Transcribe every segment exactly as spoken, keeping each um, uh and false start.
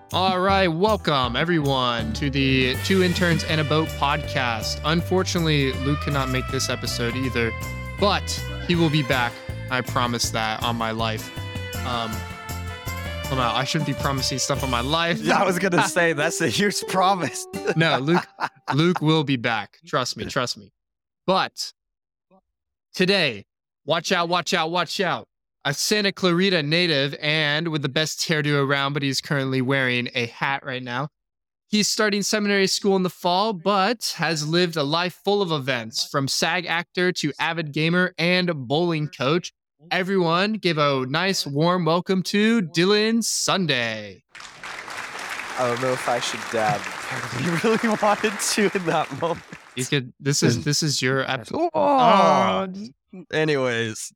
All right, welcome everyone to the Two Interns and a Boat podcast. Unfortunately, Luke cannot make this episode either, but he will be back. I promise that on my life. Um, well, no, I shouldn't be promising stuff on my life. Yeah, I was gonna say that's a huge promise. No, Luke, Luke will be back. Trust me, trust me. But today, watch out, watch out, watch out. A Santa Clarita native and with the best hairdo around, but he's currently wearing a hat right now. He's starting seminary school in the fall, but has lived a life full of events, from SAG actor to avid gamer and bowling coach. Everyone, give a nice warm welcome to Dylan Sunday. I don't know if I should dab. You really wanted to in that moment. You could. This is this is your episode. Oh. Anyways,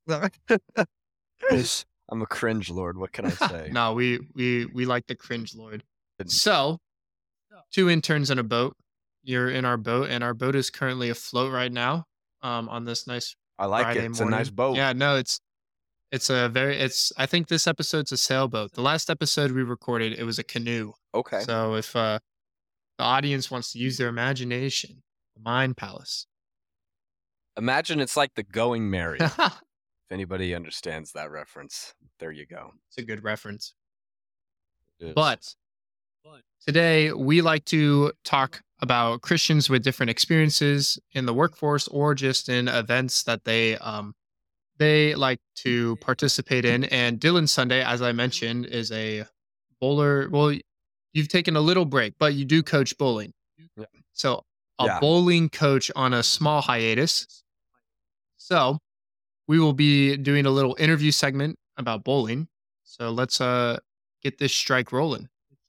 I'm a cringe lord. What can I say? No, we we we like the cringe lord. So, two interns in a boat. You're in our boat, and our boat is currently afloat right now. Um, on this nice I like Friday it. It's morning. a nice boat. Yeah, no, it's it's a very it's. I think this episode's a sailboat. The last episode we recorded, it was a canoe. Okay. So if uh, the audience wants to use their imagination, the Mind Palace. Imagine it's like the Going Merry. If anybody understands that reference, there you go. It's a good reference. It is. But today we like to talk about Christians with different experiences in the workforce or just in events that they um they like to participate in. And Dylan Sunday, as I mentioned, is a bowler. Well, you've taken a little break, but you do coach bowling. Yeah. So a Yeah. bowling coach on a small hiatus. So we will be doing a little interview segment about bowling. So let's uh get this strike rolling.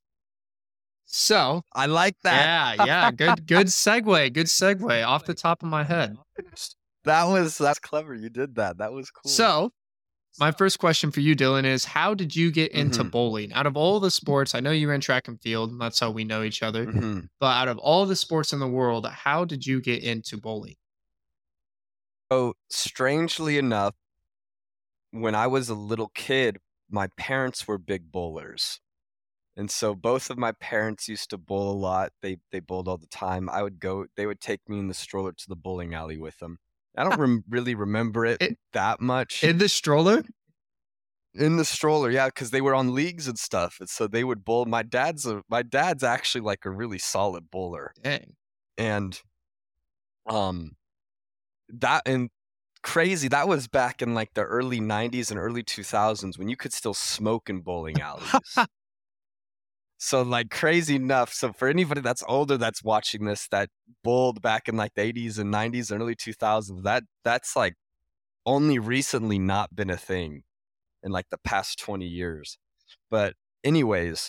So I like that. yeah, yeah, good, good segue, good segue off the top of my head. That was that's clever. You did that. That was cool. So my first question for you, Dylan, is how did you get into Mhm. bowling? Out of all the sports, I know you ran track and field, and that's how we know each other. Mhm. But out of all the sports in the world, how did you get into bowling? So strangely enough, when I was a little kid, my parents were big bowlers. And so both of my parents used to bowl a lot. They they bowled all the time. I would go, they would take me in the stroller to the bowling alley with them. I don't rem- really remember it, It- that much. In the stroller? in the stroller, yeah, because they were on leagues and stuff. And so they would bowl. My dad's a, my dad's actually like a really solid bowler. Dang. And um that and crazy, that was back in like the early nineties and early two thousands when you could still smoke in bowling alleys. So like crazy enough. So for anybody that's older that's watching this that bowled back in like the eighties and nineties and early two thousands, that that's like only recently not been a thing in like the past twenty years. But anyways,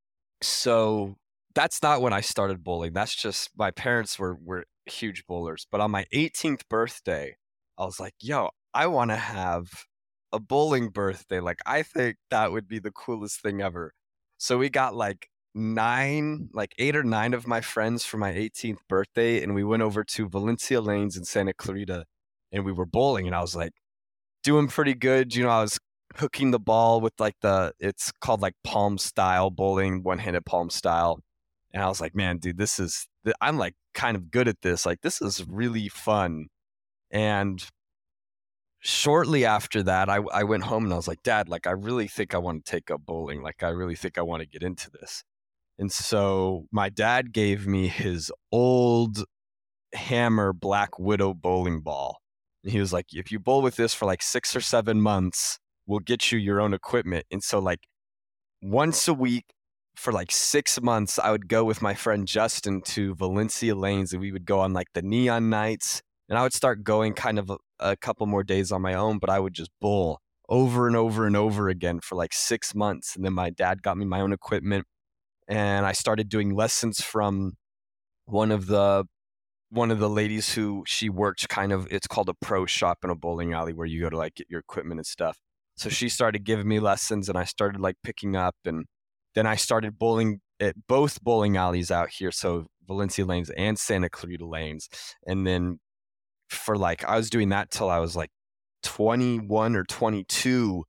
so that's not when I started bowling. That's just my parents were were huge bowlers. But on my eighteenth birthday, I was like, yo, I want to have a bowling birthday. Like, I think that would be the coolest thing ever. So we got like nine, like eight or nine of my friends for my eighteenth birthday, and we went over to Valencia Lanes in Santa Clarita, and we were bowling, and I was like doing pretty good. You know, I was hooking the ball with like the, it's called like palm style bowling, one-handed palm style. And I was like, man, dude, this is, I'm like kind of good at this. Like, this is really fun. And shortly after that, I, I went home and I was like, Dad, like, I really think I want to take up bowling. Like, I really think I want to get into this. And so my dad gave me his old Hammer Black Widow bowling ball. And he was like, if you bowl with this for like six or seven months, we'll get you your own equipment. And so like once a week for like six months, I would go with my friend Justin to Valencia Lanes, and we would go on like the neon nights. And I would start going kind of a, a couple more days on my own, but I would just bowl over and over and over again for like six months. And then my dad got me my own equipment, and I started doing lessons from one of the one of the ladies who she worked kind of, it's called a pro shop in a bowling alley where you go to like get your equipment and stuff. So she started giving me lessons, and I started like picking up, and then I started bowling at both bowling alleys out here. So Valencia Lanes and Santa Clarita Lanes. And then for like, I was doing that till I was like twenty-one or twenty-two.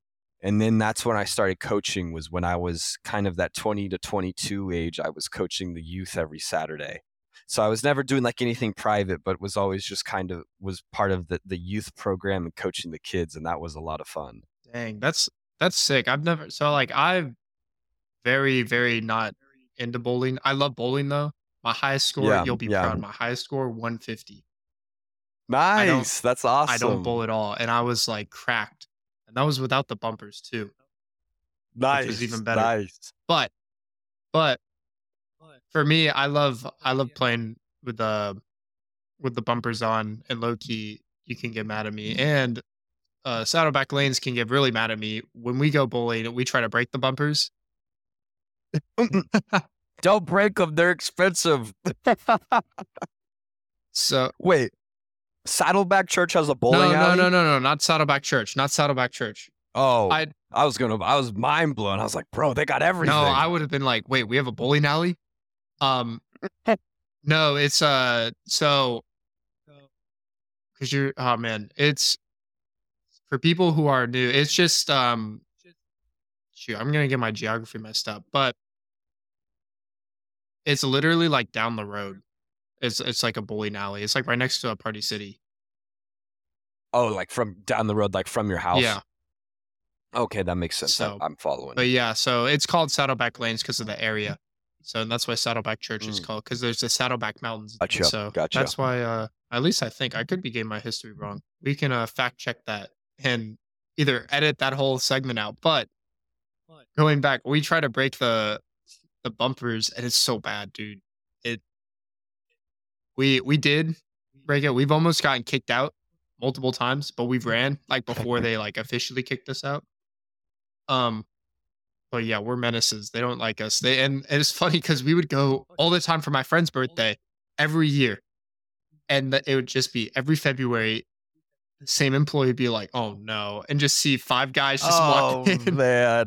And then that's when I started coaching, was when I was kind of that twenty to twenty-two age. I was coaching the youth every Saturday. So I was never doing like anything private, but was always just kind of was part of the, the youth program and coaching the kids. And that was a lot of fun. Dang, that's that's sick. I've never so like I've very, very not into bowling. I love bowling though. My highest score, Yeah. you'll be Yeah. proud. My highest score, one fifty. Nice. That's awesome. I don't bowl at all. And I was like cracked. And that was without the bumpers too. Nice. Which was even better. Nice. But but for me, I love I love playing with the with the bumpers on, and low key you can get mad at me. And uh saddleback lanes can get really mad at me. When we go bowling, we try to break the bumpers. Don't break them. They're expensive. So wait, Saddleback Church has a bowling no, alley? No, no, no, no, not Saddleback Church. Not Saddleback Church. Oh, I I was gonna. I was mind blown. I was like, bro, they got everything. No, I would have been like, wait, we have a bowling alley? Um, no, it's uh, so because you're, oh man, it's for people who are new. It's just um, shoot, I'm gonna get my geography messed up, but it's literally like down the road. It's it's like a bowling alley. It's like right next to a Party City. Oh, like from down the road, like from your house? Yeah. Okay, that makes sense. So, I'm following. But yeah, so it's called Saddleback Lanes because of the area. So that's why Saddleback Church is Mm. called, because there's the Saddleback Mountains. Gotcha. So Gotcha. that's why, uh, at least I think, I could be getting my history wrong. We can uh, fact check that and either edit that whole segment out. But going back, we try to break the the bumpers, and it's so bad, dude. It we we did break it. We've almost gotten kicked out multiple times, but we've ran like before they like officially kicked us out. Um, but yeah, we're menaces. They don't like us. They and, and it's funny because we would go all the time for my friend's birthday every year, and the, it would just be every February. The same employee would be like, "Oh no," and just see five guys just Oh walk in. man.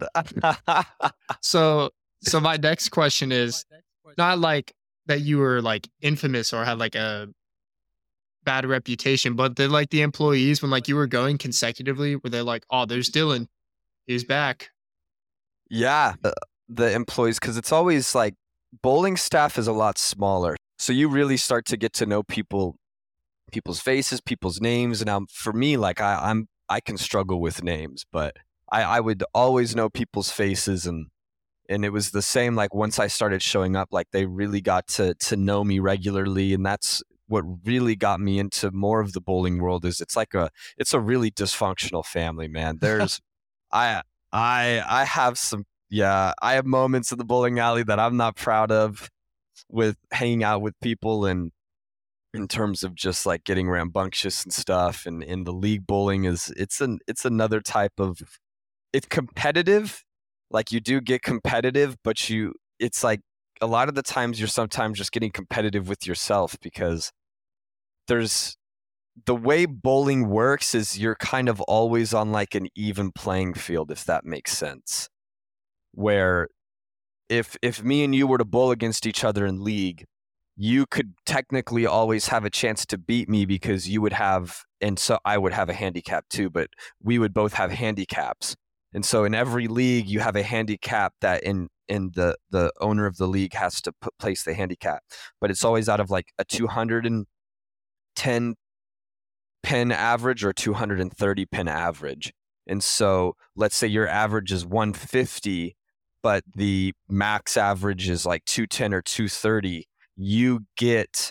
So, so my next question is not like that you were like infamous or had like a bad reputation, but did like the employees when like you were going consecutively, were they like, "Oh, there's Dylan, he's back." Yeah, the, the employees, because it's always like bowling staff is a lot smaller, so you really start to get to know people, people's faces, people's names. And um, for me, like I, I'm, I can struggle with names, but I, I would always know people's faces, and and it was the same. Like once I started showing up, like they really got to to know me regularly, and that's what really got me into more of the bowling world. Is it's like a, it's a really dysfunctional family, man. There's, I. I I have some yeah I have moments in the bowling alley that I'm not proud of, with hanging out with people, and in terms of just like getting rambunctious and stuff. And in the league bowling is it's an it's another type of, it's competitive, like you do get competitive, but you it's like a lot of the times you're sometimes just getting competitive with yourself, because there's the way bowling works is you're kind of always on like an even playing field, if that makes sense. Where if if me and you were to bowl against each other in league, you could technically always have a chance to beat me because you would have, and so I would have a handicap too, but we would both have handicaps. And so in every league you have a handicap that in in the the owner of the league has to put, place the handicap, but it's always out of like a two hundred ten pin average or two hundred thirty pin average. And so let's say your average is one fifty, but the max average is like two ten or two thirty. You get,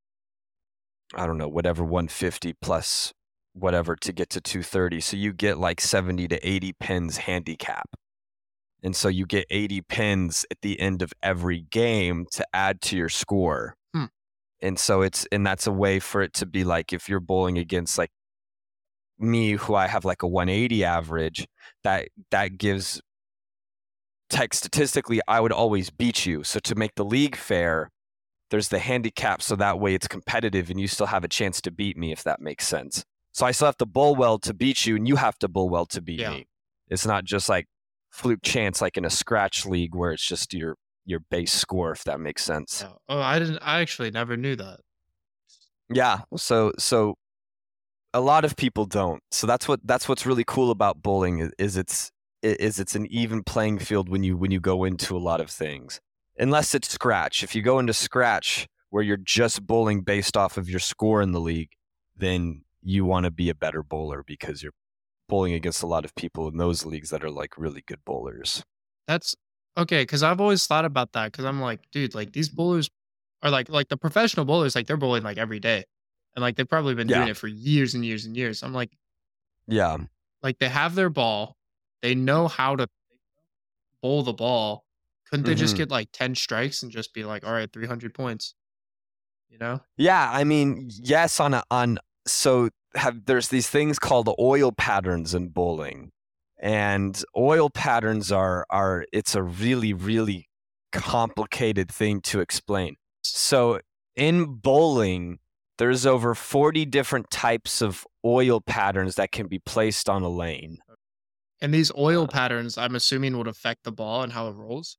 I don't know, whatever, one fifty plus whatever to get to two thirty. So you get like seventy to eighty pins handicap. And so you get eighty pins at the end of every game to add to your score. Hmm. And so it's, and that's a way for it to be like, if you're bowling against like me, who I have like a one eighty average, that that gives, tech statistically, I would always beat you. So to make the league fair, there's the handicap, so that way it's competitive and you still have a chance to beat me, if that makes sense. So I still have to bowl well to beat you, and you have to bowl well to beat Yeah. me. It's not just like fluke chance like in a scratch league where it's just your your base score, if that makes sense. Yeah. Oh, I didn't. I actually never knew that. Yeah. So so a lot of people don't. So that's what that's what's really cool about bowling is, is it's is it's an even playing field when you when you go into a lot of things. Unless it's scratch. If you go into scratch where you're just bowling based off of your score in the league, then you want to be a better bowler because you're bowling against a lot of people in those leagues that are like really good bowlers. That's okay, because I've always thought about that because I'm like, dude, like these bowlers are like like the professional bowlers, like they're bowling like every day. And like they've probably been doing Yeah. it for years and years and years. I'm like, Yeah. like they have their ball, they know how to bowl the ball. Couldn't they just hmm get like ten strikes and just be like, all right, three hundred points? You know? Yeah, I mean, yes, on a, on so have there's these things called oil patterns in bowling. And oil patterns are are it's a really, really complicated thing to explain. So in bowling, there's over forty different types of oil patterns that can be placed on a lane. And these oil Uh, patterns, I'm assuming, would affect the ball and how it rolls.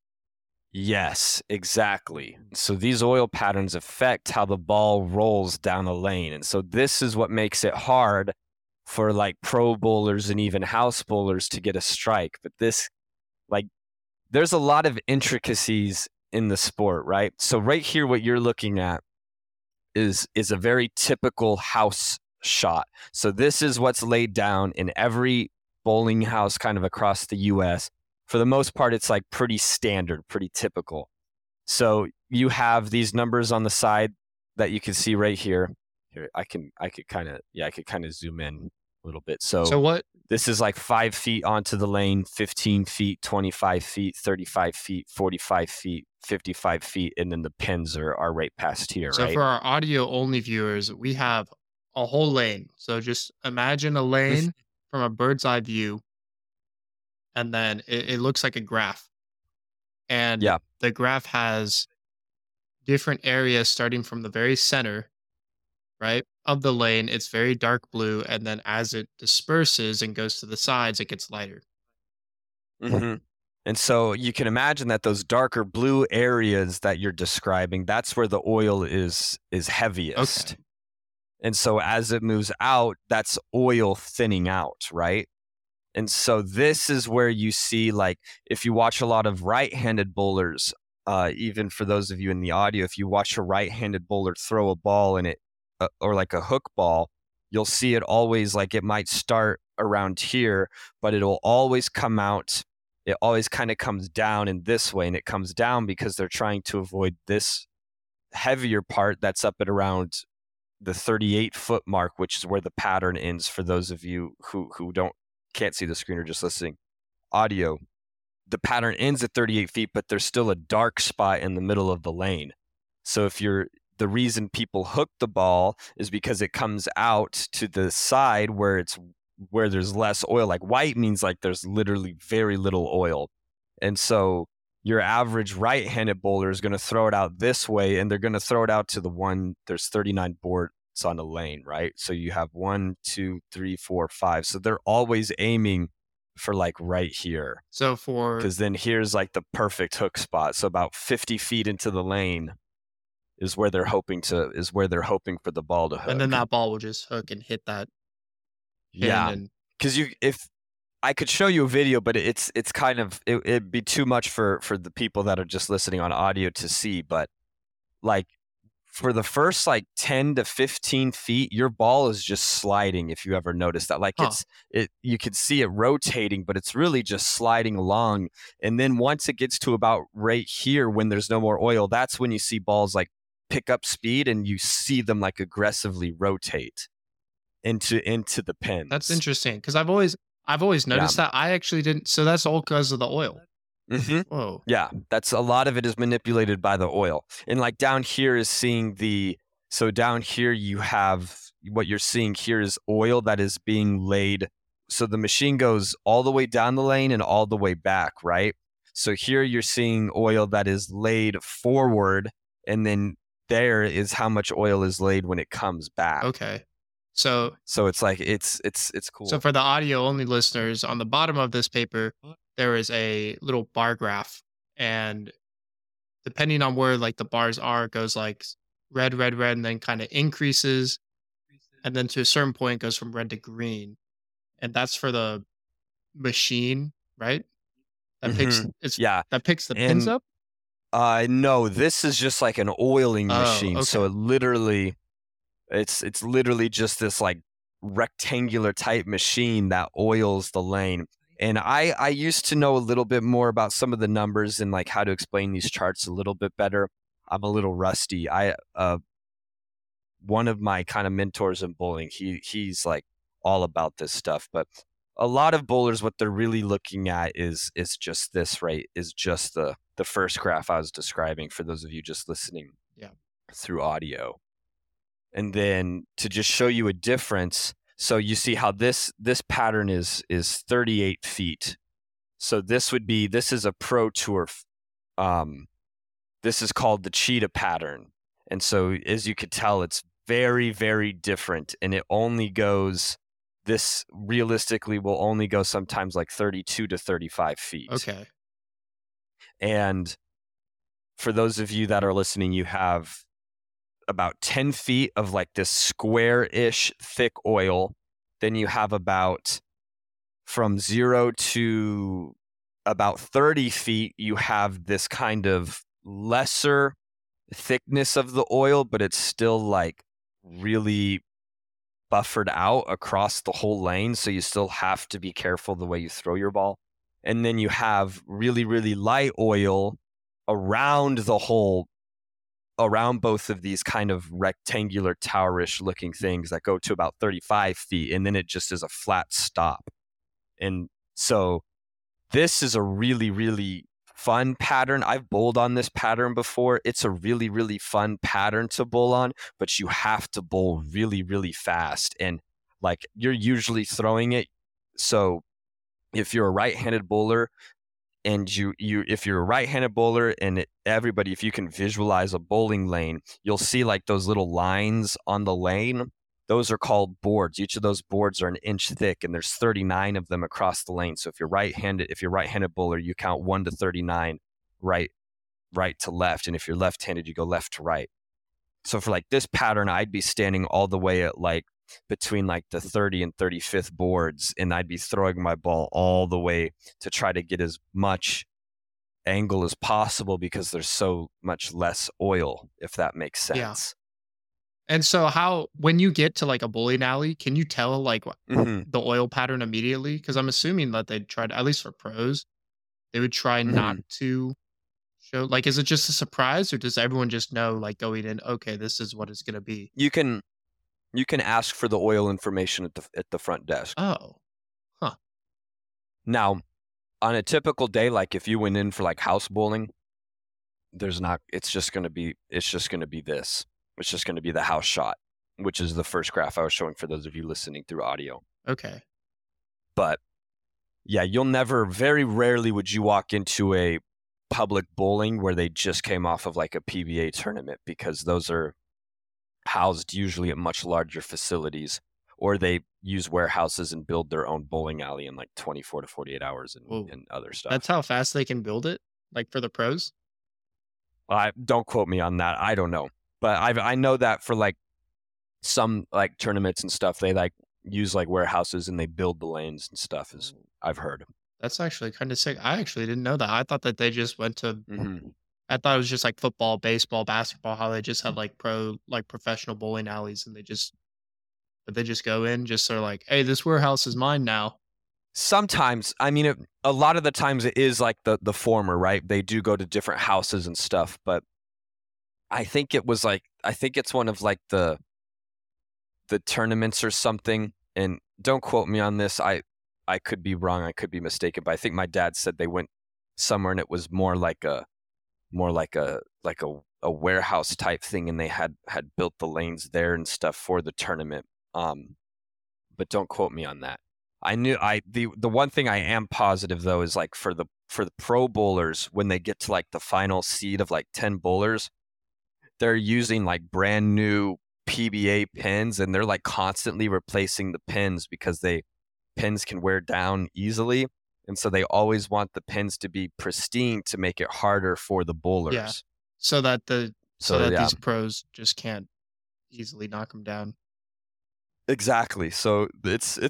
Yes, exactly. So these oil patterns affect how the ball rolls down a lane. And so this is what makes it hard for like pro bowlers and even house bowlers to get a strike. But this, like, there's a lot of intricacies in the sport, right? So right here, what you're looking at is is a very typical house shot. So this is what's laid down in every bowling house kind of across the U S. For the most part, it's like pretty standard, pretty typical. So you have these numbers on the side that you can see right here. Here, I can, I could kind of, yeah, I could kind of zoom in a little bit. So, So what this is like five feet onto the lane, fifteen feet, twenty-five feet, thirty-five feet, forty-five feet, fifty-five feet, and then the pins are, are right past here, so right? for our audio only viewers, we have a whole lane. So just imagine a lane from a bird's eye view, and then it, it looks like a graph. And Yeah. the graph has different areas starting from the very center, right, of the lane. It's very dark blue, and then as it disperses and goes to the sides, it gets lighter. hmm And so you can imagine that those darker blue areas that you're describing, that's where the oil is is heaviest. Okay. And so as it moves out, that's oil thinning out, right? And so this is where you see, like, if you watch a lot of right-handed bowlers, uh, even for those of you in the audio, if you watch a right-handed bowler throw a ball in it, uh, or like a hook ball, you'll see it always, like, it might start around here, but it'll always come out. It always kind of comes down in this way, and it comes down because they're trying to avoid this heavier part that's up at around the thirty-eight foot mark, which is where the pattern ends for those of you who who don't can't see the screen or just listening audio. The pattern ends at thirty-eight feet, but there's still a dark spot in the middle of the lane. So if you're the reason people hook the ball is because it comes out to the side where it's where there's less oil. Like white means like there's literally very little oil. And so your average right-handed bowler is going to throw it out this way, and they're going to throw it out to the one, there's thirty-nine boards on a lane, right? So you have one, two, three, four, five. So they're always aiming for like right here. So for Because then here's like the perfect hook spot. So about fifty feet into the lane is where they're hoping to, is where they're hoping for the ball to hook. and then that ball will just hook and hit that pin. Yeah. And Because you, if I could show you a video, but it's it's kind of it, it'd be too much for for the people that are just listening on audio to see. But like for the first like ten to fifteen feet, your ball is just sliding. If you ever notice that, like Huh. it's it, you can see it rotating, but it's really just sliding along. And then once it gets to about right here, when there's no more oil, that's when you see balls like pick up speed, and you see them like aggressively rotate into into the pins. that's interesting because I've always I've always noticed that. I actually didn't. So that's all because of the oil. Mm-hmm. Whoa. Yeah, that's a lot of it is manipulated by the oil. And like down here is seeing the, so down here you have, what you're seeing here is oil that is being laid. So the machine goes all the way down the lane and all the way back, right? So here you're seeing oil that is laid forward, and then there is how much oil is laid when it comes back. Okay. So So it's like, it's, it's, it's cool. so for the audio only listeners, on the bottom of this paper, there is a little bar graph, and depending on where like the bars are, it goes like red, red, red, and then kind of increases, and then to a certain point goes from red to green, and that's for the machine right? That picks Mhm. it's Yeah. that picks the pins And up? uh no, this is just like an oiling Oh, machine. So okay. it literally it's it's literally just this like rectangular type machine that oils the lane. And I I used to know a little bit more about some of the numbers and like how to explain these charts a little bit better. I'm a little rusty. I uh one of my kind of mentors in bowling, he he's like all about this stuff, but a lot of bowlers what they're really looking at is is just this, right? Is just the the first graph I was describing for those of you just listening Yeah. through audio. And then to just show you a difference, so you see how this this pattern is is thirty-eight feet. So this would be this is a Pro Tour um this is called the cheetah pattern. And so as you could tell, it's very, very different. And it only goes, this realistically will only go sometimes like thirty-two to thirty-five feet. Okay. And for those of you that are listening, you have about ten feet of like this square-ish thick oil. Then you have about from zero to about thirty feet, you have this kind of lesser thickness of the oil, but it's still like really buffered out across the whole lane. So you still have to be careful the way you throw your ball. And then you have really, really light oil around the whole, around both of these kind of rectangular towerish looking things that go to about thirty-five feet. And then it just is a flat stop. And so this is a really, really fun pattern. I've bowled on this pattern before. It's a really, really fun pattern to bowl on, but you have to bowl really, really fast. And like you're usually throwing it. So if you're a right-handed bowler and you, you if you're a right-handed bowler and it, everybody, if you can visualize a bowling lane, you'll see like those little lines on the lane. Those are called boards. Each of those boards are an inch thick, and there's thirty-nine of them across the lane. So if you're right-handed, if you're right-handed bowler, you count one to thirty-nine, right, right to left, and if you're left-handed, you go left to right. So for like this pattern, I'd be standing all the way at like between like the thirty and thirty-fifth boards, and I'd be throwing my ball all the way to try to get as much angle as possible because there's so much less oil, if that makes sense. Yeah. And so how when you get to like a bowling alley, can you tell like wh- Mm-hmm. the oil pattern immediately? Because I'm assuming that they'd try to, at least for pros, they would try Mm-hmm. not to show. Like, is it just a surprise, or does everyone just know like going in? Okay, this is what it's gonna be. You can you can ask for the oil information at the at the front desk. Oh, huh. Now, on a typical day, like if you went in for like house bowling, there's not. It's just gonna be. It's just gonna be this. It's just gonna be the house shot, which is the first graph I was showing for those of you listening through audio. Okay. But yeah, you'll never. Very rarely would you walk into a public bowling where they just came off of like a P B A tournament, because those are housed usually at much larger facilities, or they use warehouses and build their own bowling alley in like twenty-four to forty-eight hours and, Whoa. and other stuff. That's how fast they can build it, like for the pros. I don't quote me on that. I don't know, but I I know that for like some like tournaments and stuff, they like use like warehouses and they build the lanes and stuff. Is I've heard. That's actually kind of sick. I actually didn't know that. I thought that they just went to. Mm-hmm. I thought it was just like football, baseball, basketball. How they just had like pro, like professional bowling alleys, and they just, but they just go in, just sort of like, hey, this warehouse is mine now. Sometimes, I mean, it, a lot of the times it is like the the former, right? They do go to different houses and stuff, but I think it was like I think it's one of like the the tournaments or something. And don't quote me on this. I I could be wrong. I could be mistaken, but I think my dad said they went somewhere and it was more like a more like a like a, a warehouse type thing, and they had had built the lanes there and stuff for the tournament. Um, but don't quote me on that. I knew I the the one thing I am positive though is like for the for the pro bowlers, when they get to like the final seed of like ten bowlers, they're using like brand new P B A pins, and they're like constantly replacing the pins because they pins can wear down easily. And so they always want the pins to be pristine to make it harder for the bowlers. Yeah. So that the so, So, that yeah. these pros just can't easily knock them down. Exactly. So it's it's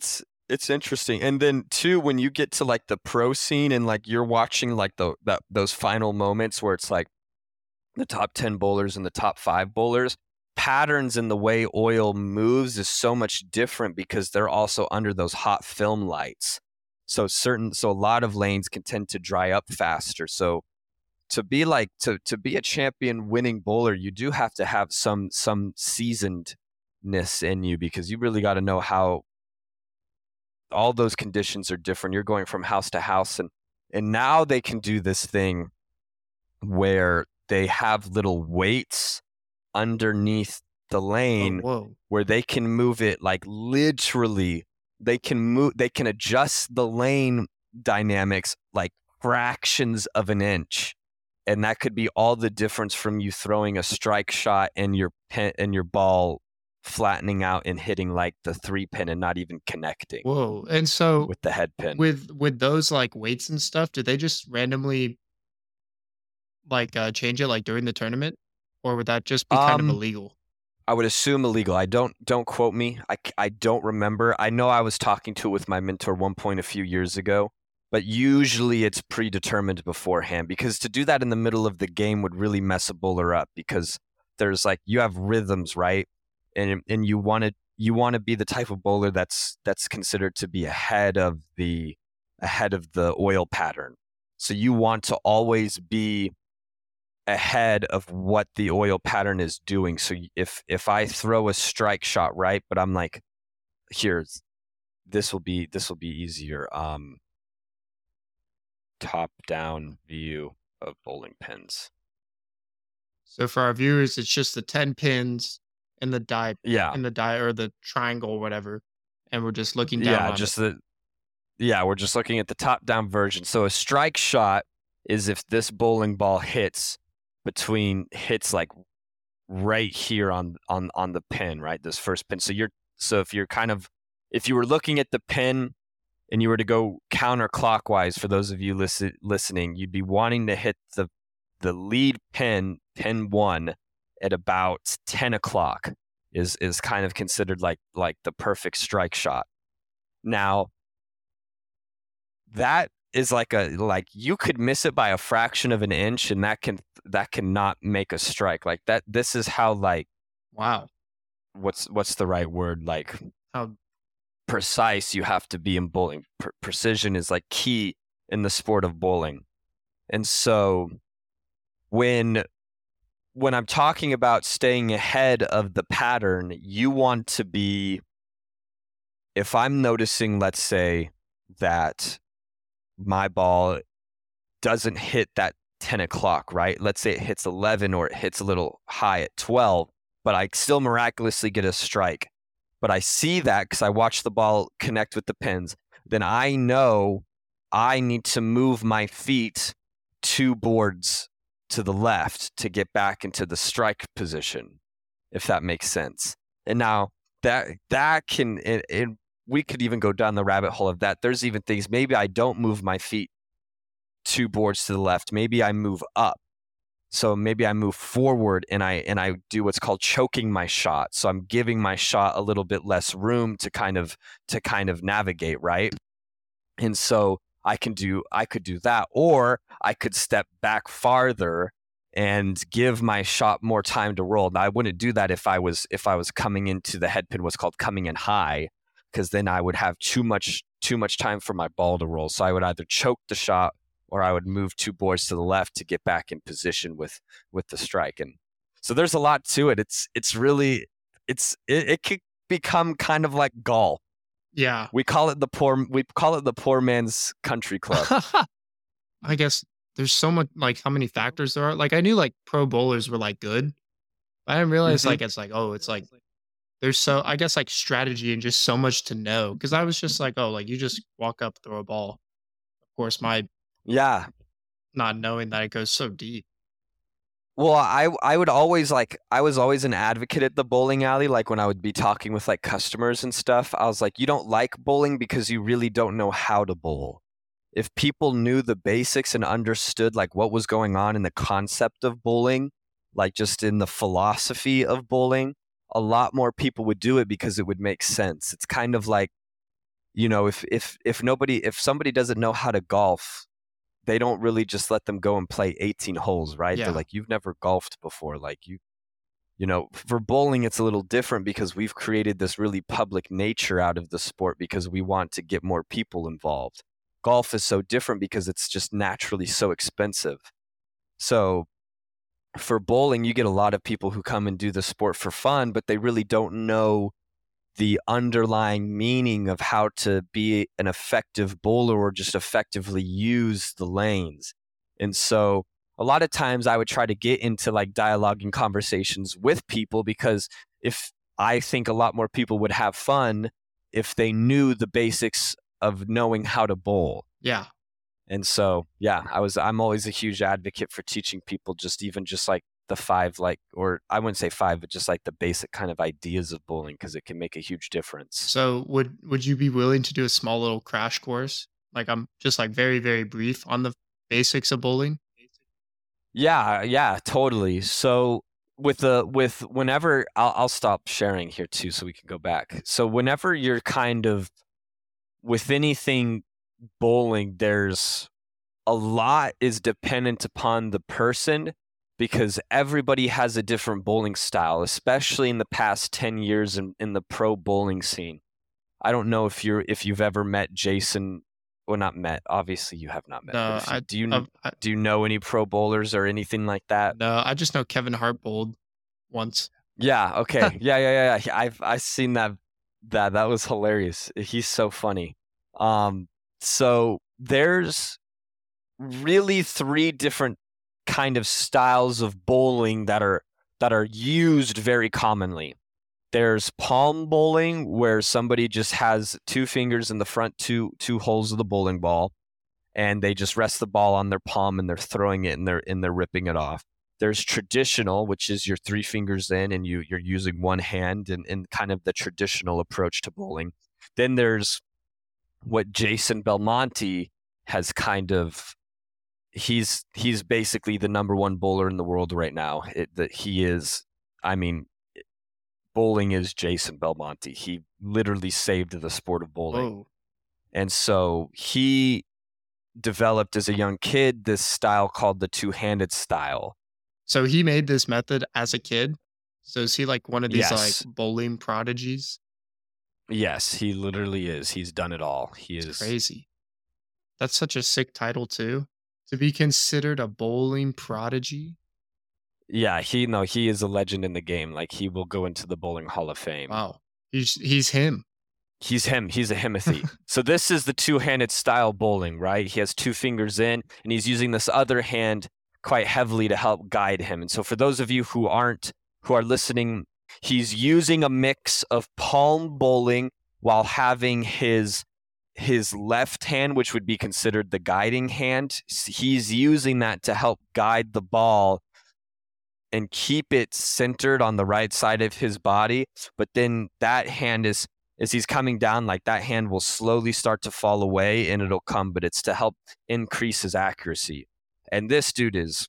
It's interesting. And then too, when you get to like the pro scene and like you're watching like the that those final moments where it's like the top ten bowlers and the top five bowlers, patterns in the way oil moves is so much different because they're also under those hot film lights. So certain so a lot of lanes can tend to dry up faster. So to be like to to be a champion winning bowler, you do have to have some some seasonedness in you because you really got to know how all those conditions are different. You're going from house to house, and and now they can do this thing where they have little weights underneath the lane Oh, whoa. where they can move it like literally they can move they can adjust the lane dynamics like fractions of an inch, and that could be all the difference from you throwing a strike shot and your pen and your ball flattening out and hitting like the three pin and not even connecting Whoa. And so with the head pin. with with those like weights and stuff, did they just randomly like uh change it like during the tournament? Or would that just be kind of Um, illegal? I would assume illegal. I don't don't quote me. I, c- I don't remember. I know I was talking to it with my mentor one point a few years ago, but usually it's predetermined beforehand because to do that in the middle of the game would really mess a bowler up because there's like you have rhythms, right? And and you want to you want to be the type of bowler that's that's considered to be ahead of the ahead of the oil pattern. So you want to always be ahead of what the oil pattern is doing. So if if I throw a strike shot, right, but I'm like, here's this will be this will be easier. Um, top down view of bowling pins. So for our viewers, it's just the ten pins and the die Yeah, and the die or the triangle or whatever. And we're just looking down yeah, on just it. the yeah. We're just looking at the top down version. So a strike shot is if this bowling ball hits between hits like right here on on on the pin, right? This first pin. So you're so if you're kind of if you were looking at the pin and you were to go counterclockwise, for those of you listen, listening, you'd be wanting to hit the the lead pin, pin one, at about ten o'clock. Is is kind of considered like like the perfect strike shot. Now, that is like a like you could miss it by a fraction of an inch, and that can that cannot make a strike like that. This is how like Wow. what's what's the right word like How precise you have to be in bowling. Pre- precision is like key in the sport of bowling. And so when when I'm talking about staying ahead of the pattern, you want to be, if I'm noticing, let's say, that my ball doesn't hit that ten o'clock, right? Let's say it hits eleven or it hits a little high at twelve, but I still miraculously get a strike. But I see that because I watch the ball connect with the pins. Then I know I need to move my feet two boards to the left to get back into the strike position, if that makes sense. And now that that can, it, it, we could even go down the rabbit hole of that. There's even things, maybe I don't move my feet two boards to the left. Maybe I move up. So maybe I move forward and I and I do what's called choking my shot. So I'm giving my shot a little bit less room to kind of to kind of navigate, right? And so I can do I could do that, or I could step back farther and give my shot more time to roll. Now I wouldn't do that if I was if I was coming into the head pin, what's called coming in high, because then I would have too much too much time for my ball to roll. So I would either choke the shot or I would move two boards to the left to get back in position with with the strike. And so there's a lot to it. It's it's really it's it, it could become kind of like golf. yeah. We call it the poor we call it the poor man's country club. I guess there's so much like how many factors there are. Like I knew like pro bowlers were like good. But I didn't realize Mhm. like it's like, oh, it's like there's so I guess like strategy and just so much to know. Cause I was just like, oh, like you just walk up, throw a ball. Of course, my Yeah. not knowing that it goes so deep. Well, I I would always like I was always an advocate at the bowling alley. Like when I would be talking with like customers and stuff, I was like, you don't like bowling because you really don't know how to bowl. If people knew the basics and understood like what was going on in the concept of bowling, like just in the philosophy of bowling, a lot more people would do it because it would make sense. It's kind of like you know, if if if nobody if somebody doesn't know how to golf, they don't really just let them go and play eighteen holes, right? Yeah. They're like, you've never golfed before. Like you, you know, for bowling, it's a little different because we've created this really public nature out of the sport because we want to get more people involved. Golf is so different because it's just naturally so expensive. So for bowling, you get a lot of people who come and do the sport for fun, but they really don't know the underlying meaning of how to be an effective bowler or just effectively use the lanes. And so a lot of times I would try to get into like dialogue and conversations with people because if I think a lot more people would have fun if they knew the basics of knowing how to bowl. Yeah. And so, yeah, I was, I'm always a huge advocate for teaching people just even just like the five, like, or I wouldn't say five, but just like the basic kind of ideas of bowling because it can make a huge difference. So would would you be willing to do a small little crash course? Like I'm just like very, very brief on the basics of bowling? Yeah, yeah, totally. So with the with whenever I'll I'll stop sharing here too so we can go back. So whenever you're kind of with anything bowling, there's a lot is dependent upon the person because everybody has a different bowling style, especially in the past ten years in, in the pro bowling scene. I don't know if you're if you've ever met Jason. Well, not met. Obviously, you have not met. No, If you- I do you I've- I, do you know any pro bowlers or anything like that? no, I just know Kevin Hart bowled once. Yeah. Okay. yeah. Yeah. Yeah. Yeah. I've I've seen that. That that was hilarious. He's so funny. Um. So there's really three different kind of styles of bowling that are that are used very commonly. There's palm bowling where somebody just has two fingers in the front two two holes of the bowling ball and they just rest the ball on their palm and they're throwing it and they're and they're ripping it off. There's traditional, which is your three fingers in and you you're using one hand and, and kind of the traditional approach to bowling. Then there's what Jason Belmonte has kind of he's he's basically the number one bowler in the world right now. It, that he is, I mean, bowling is Jason Belmonte. He literally saved the sport of bowling. Whoa. And so he developed as a young kid this style called the two-handed style. So he made this method as a kid. So is he like one of these Yes. like bowling prodigies? Yes, he literally is. He's done it all. He It's is crazy. That's such a sick title too. To be considered a bowling prodigy. Yeah, he no, he is a legend in the game. Like he will go into the Bowling Hall of Fame. Wow. He's he's him. He's him. He's a Himothy. So this is the two-handed style bowling, right? He has two fingers in, and he's using this other hand quite heavily to help guide him. And so for those of you who aren't, who are listening, he's using a mix of palm bowling while having his his left hand, which would be considered the guiding hand. He's using that to help guide the ball and keep it centered on the right side of his body. But then that hand is, as he's coming down, like that hand will slowly start to fall away and it'll come, but it's to help increase his accuracy. And this dude is,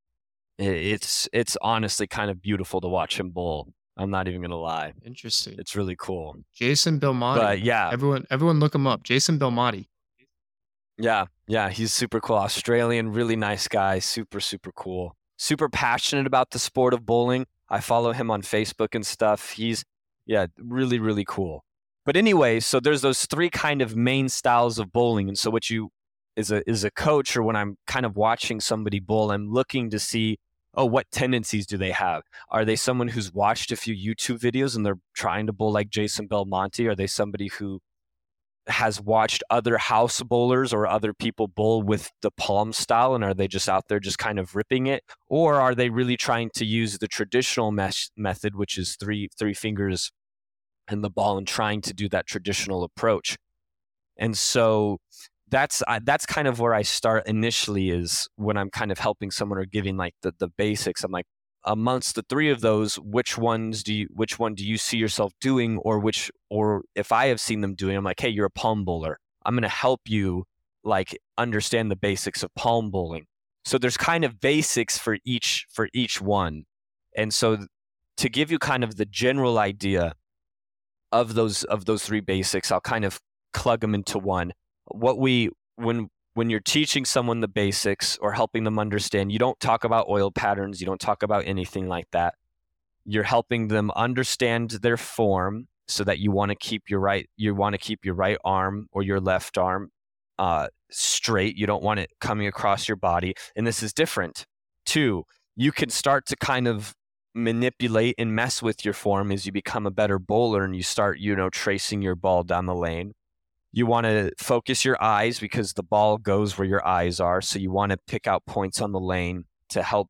it's it's honestly kind of beautiful to watch him bowl. I'm not even gonna lie. Interesting. It's really cool. Jason Belmonte. But yeah, Everyone everyone look him up. Jason Belmonte. yeah, yeah, he's super cool. Australian, really nice guy, super, super cool. Super passionate about the sport of bowling. I follow him on Facebook and stuff. He's, yeah, really, really cool. But anyway, so there's those three kind of main styles of bowling. And so what you, is a is a coach, or when I'm kind of watching somebody bowl, I'm looking to see, oh, what tendencies do they have? Are they someone who's watched a few YouTube videos and they're trying to bowl like Jason Belmonte? Are they somebody who has watched other house bowlers or other people bowl with the palm style, and are they just out there just kind of ripping it? Or are they really trying to use the traditional mesh method, which is three three fingers in the ball, and trying to do that traditional approach? And so that's uh, that's kind of where I start initially, is when I'm kind of helping someone or giving like the, the basics. I'm like, amongst the three of those, which ones do you which one do you see yourself doing, or which or if I have seen them doing, I'm like, hey, you're a palm bowler. I'm going to help you like understand the basics of palm bowling. So there's kind of basics for each for each one. And so th- to give you kind of the general idea of those of those three basics, I'll kind of clug them into one. What we when when you're teaching someone the basics or helping them understand, you don't talk about oil patterns, you don't talk about anything like that. You're helping them understand their form so that you want to keep your right you want to keep your right arm or your left arm uh, straight. You don't want it coming across your body. And this is different. Two, you can start to kind of manipulate and mess with your form as you become a better bowler and you start, you know, tracing your ball down the lane. You want to focus your eyes because the ball goes where your eyes are. So you want to pick out points on the lane to help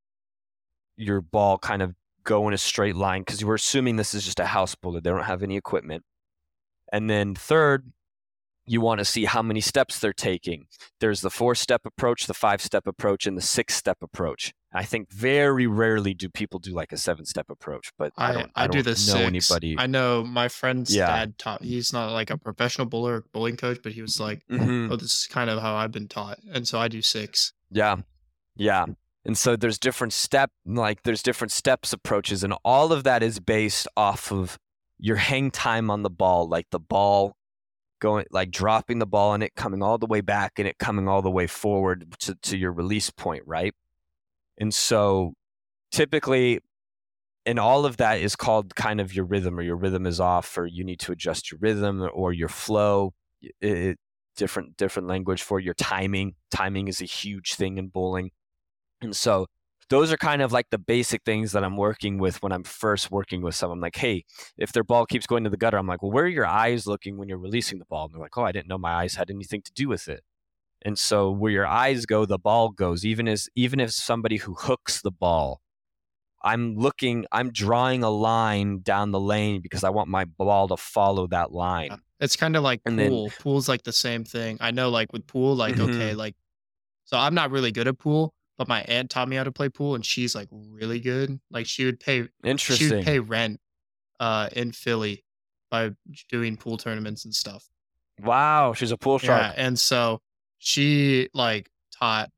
your ball kind of go in a straight line, because you were assuming this is just a house bowler. They don't have any equipment. And then third, you want to see how many steps they're taking. There's the four-step approach, the five-step approach, and the six-step approach. I think very rarely do people do like a seven-step approach, but I, I don't, I, I don't do the know six. anybody. I know my friend's Yeah. dad taught. He's not like a professional bowler or bowling coach, but he was like, Mhm. "Oh, this is kind of how I've been taught," and so I do six. Yeah. Yeah. And so there's different step, like there's different steps approaches, and all of that is based off of your hang time on the ball, like the ball going, like dropping the ball and it coming all the way back and it coming all the way forward to, to your release point, right? And so typically, and all of that is called kind of your rhythm, or your rhythm is off, or you need to adjust your rhythm or your flow. It, it, different different language for your timing. Timing is a huge thing in bowling. And so those are kind of like the basic things that I'm working with when I'm first working with someone. I'm like, hey, if their ball keeps going to the gutter, I'm like, well, where are your eyes looking when you're releasing the ball? And they're like, oh, I didn't know my eyes had anything to do with it. And so where your eyes go, the ball goes. Even as even if somebody who hooks the ball, I'm looking, I'm drawing a line down the lane because I want my ball to follow that line. It's kind of like And pool. then- Pool's like the same thing. I know, like with pool, like Mhm. okay, like so I'm not really good at pool, but my aunt taught me how to play pool, and she's like really good. Like she would pay, she Interesting. would pay rent, uh, in Philly by doing pool tournaments and stuff. Wow, she's a pool Yeah, shark. and so she like taught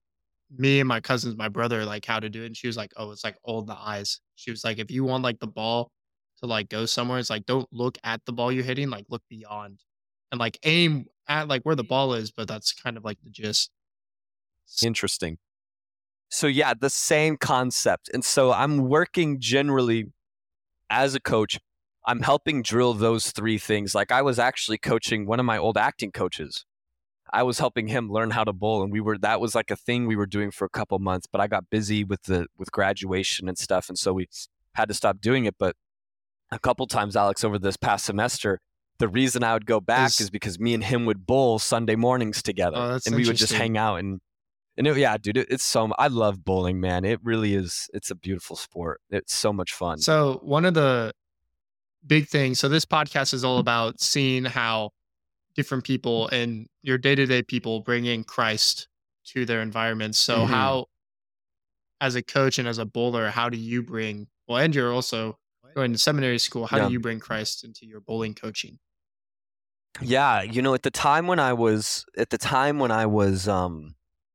me and my cousins, my brother, like how to do it. And she was like, "Oh, it's like all in the eyes." She was like, "If you want like the ball to like go somewhere, it's like don't look at the ball you're hitting, like look beyond, and like aim at like where the ball is." But that's kind of like the gist. Interesting. So yeah, the same concept. And so I'm working generally as a coach. I'm helping drill those three things. Like I was actually coaching one of my old acting coaches. I was helping him learn how to bowl, and we were that was like a thing we were doing for a couple months, but I got busy with the with graduation and stuff, and so we had to stop doing it. But a couple times, Alex, over this past semester, the reason I would go back Is- is because me and him would bowl Sunday mornings together, Oh, that's and we would just interesting. hang out and and it, yeah, dude, it, it's so I love bowling, man. It really is. It's a beautiful sport. It's so much fun. So one of the big things. So this podcast is all about seeing how different people and your day-to-day people bring in Christ to their environments. So Mhm. how, as a coach and as a bowler, how do you bring? Well, and you're also going to seminary school. How Yeah. do you bring Christ into your bowling coaching? Yeah, you know, at the time when I was at the time when I was um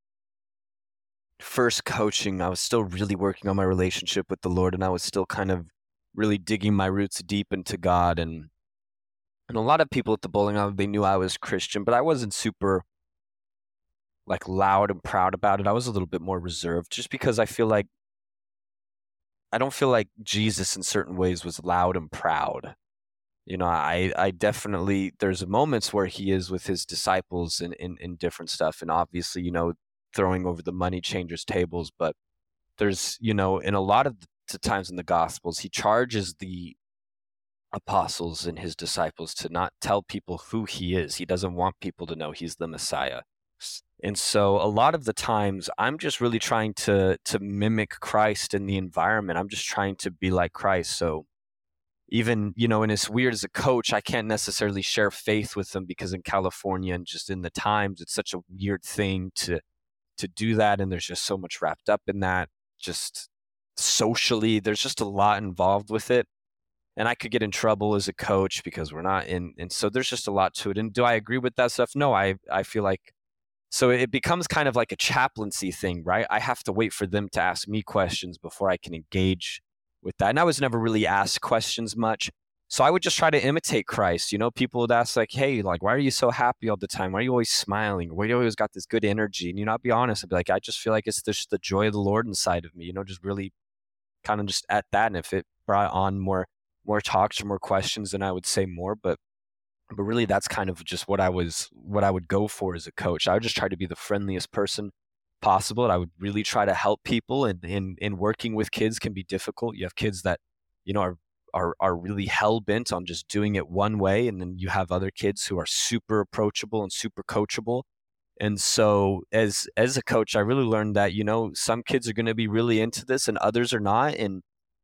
first coaching, I was still really working on my relationship with the Lord, and I was still kind of really digging my roots deep into God. And and a lot of people at the bowling alley, they knew I was Christian, but I wasn't super like loud and proud about it. I was a little bit more reserved, just because I feel like I don't feel like Jesus in certain ways was loud and proud. You know, I I definitely there's moments where he is with his disciples and in, in different stuff, and obviously, you know, throwing over the money changers tables, but there's, you know, in a lot of the times in the Gospels, he charges the apostles and his disciples to not tell people who he is. He doesn't want people to know he's the Messiah. And so a lot of the times I'm just really trying to to mimic Christ in the environment. I'm just trying to be like Christ. So even, you know, and it's weird as a coach, I can't necessarily share faith with them because in California and just in the times, it's such a weird thing to to do that. And there's just so much wrapped up in that. Just socially, there's just a lot involved with it. And I could get in trouble as a coach because we're not in. And so there's just a lot to it. And do I agree with that stuff? No, I, I feel like, so it becomes kind of like a chaplaincy thing, right? I have to wait for them to ask me questions before I can engage with that. And I was never really asked questions much. So I would just try to imitate Christ. You know, people would ask like, hey, like, why are you so happy all the time? Why are you always smiling? Why do you always got this good energy? And you know, I'd be honest. I'd be like, I just feel like it's just the joy of the Lord inside of me, you know, just really kind of just at that. And if it brought on more, more talks or more questions, then I would say more. But, but really that's kind of just what I was, what I would go for as a coach. I would just try to be the friendliest person possible. And I would really try to help people, and in, in working with kids can be difficult. You have kids that, you know, are are are really hell-bent on just doing it one way, and then you have other kids who are super approachable and super coachable. And so as as a coach, I really learned that, you know, some kids are going to be really into this and others are not. And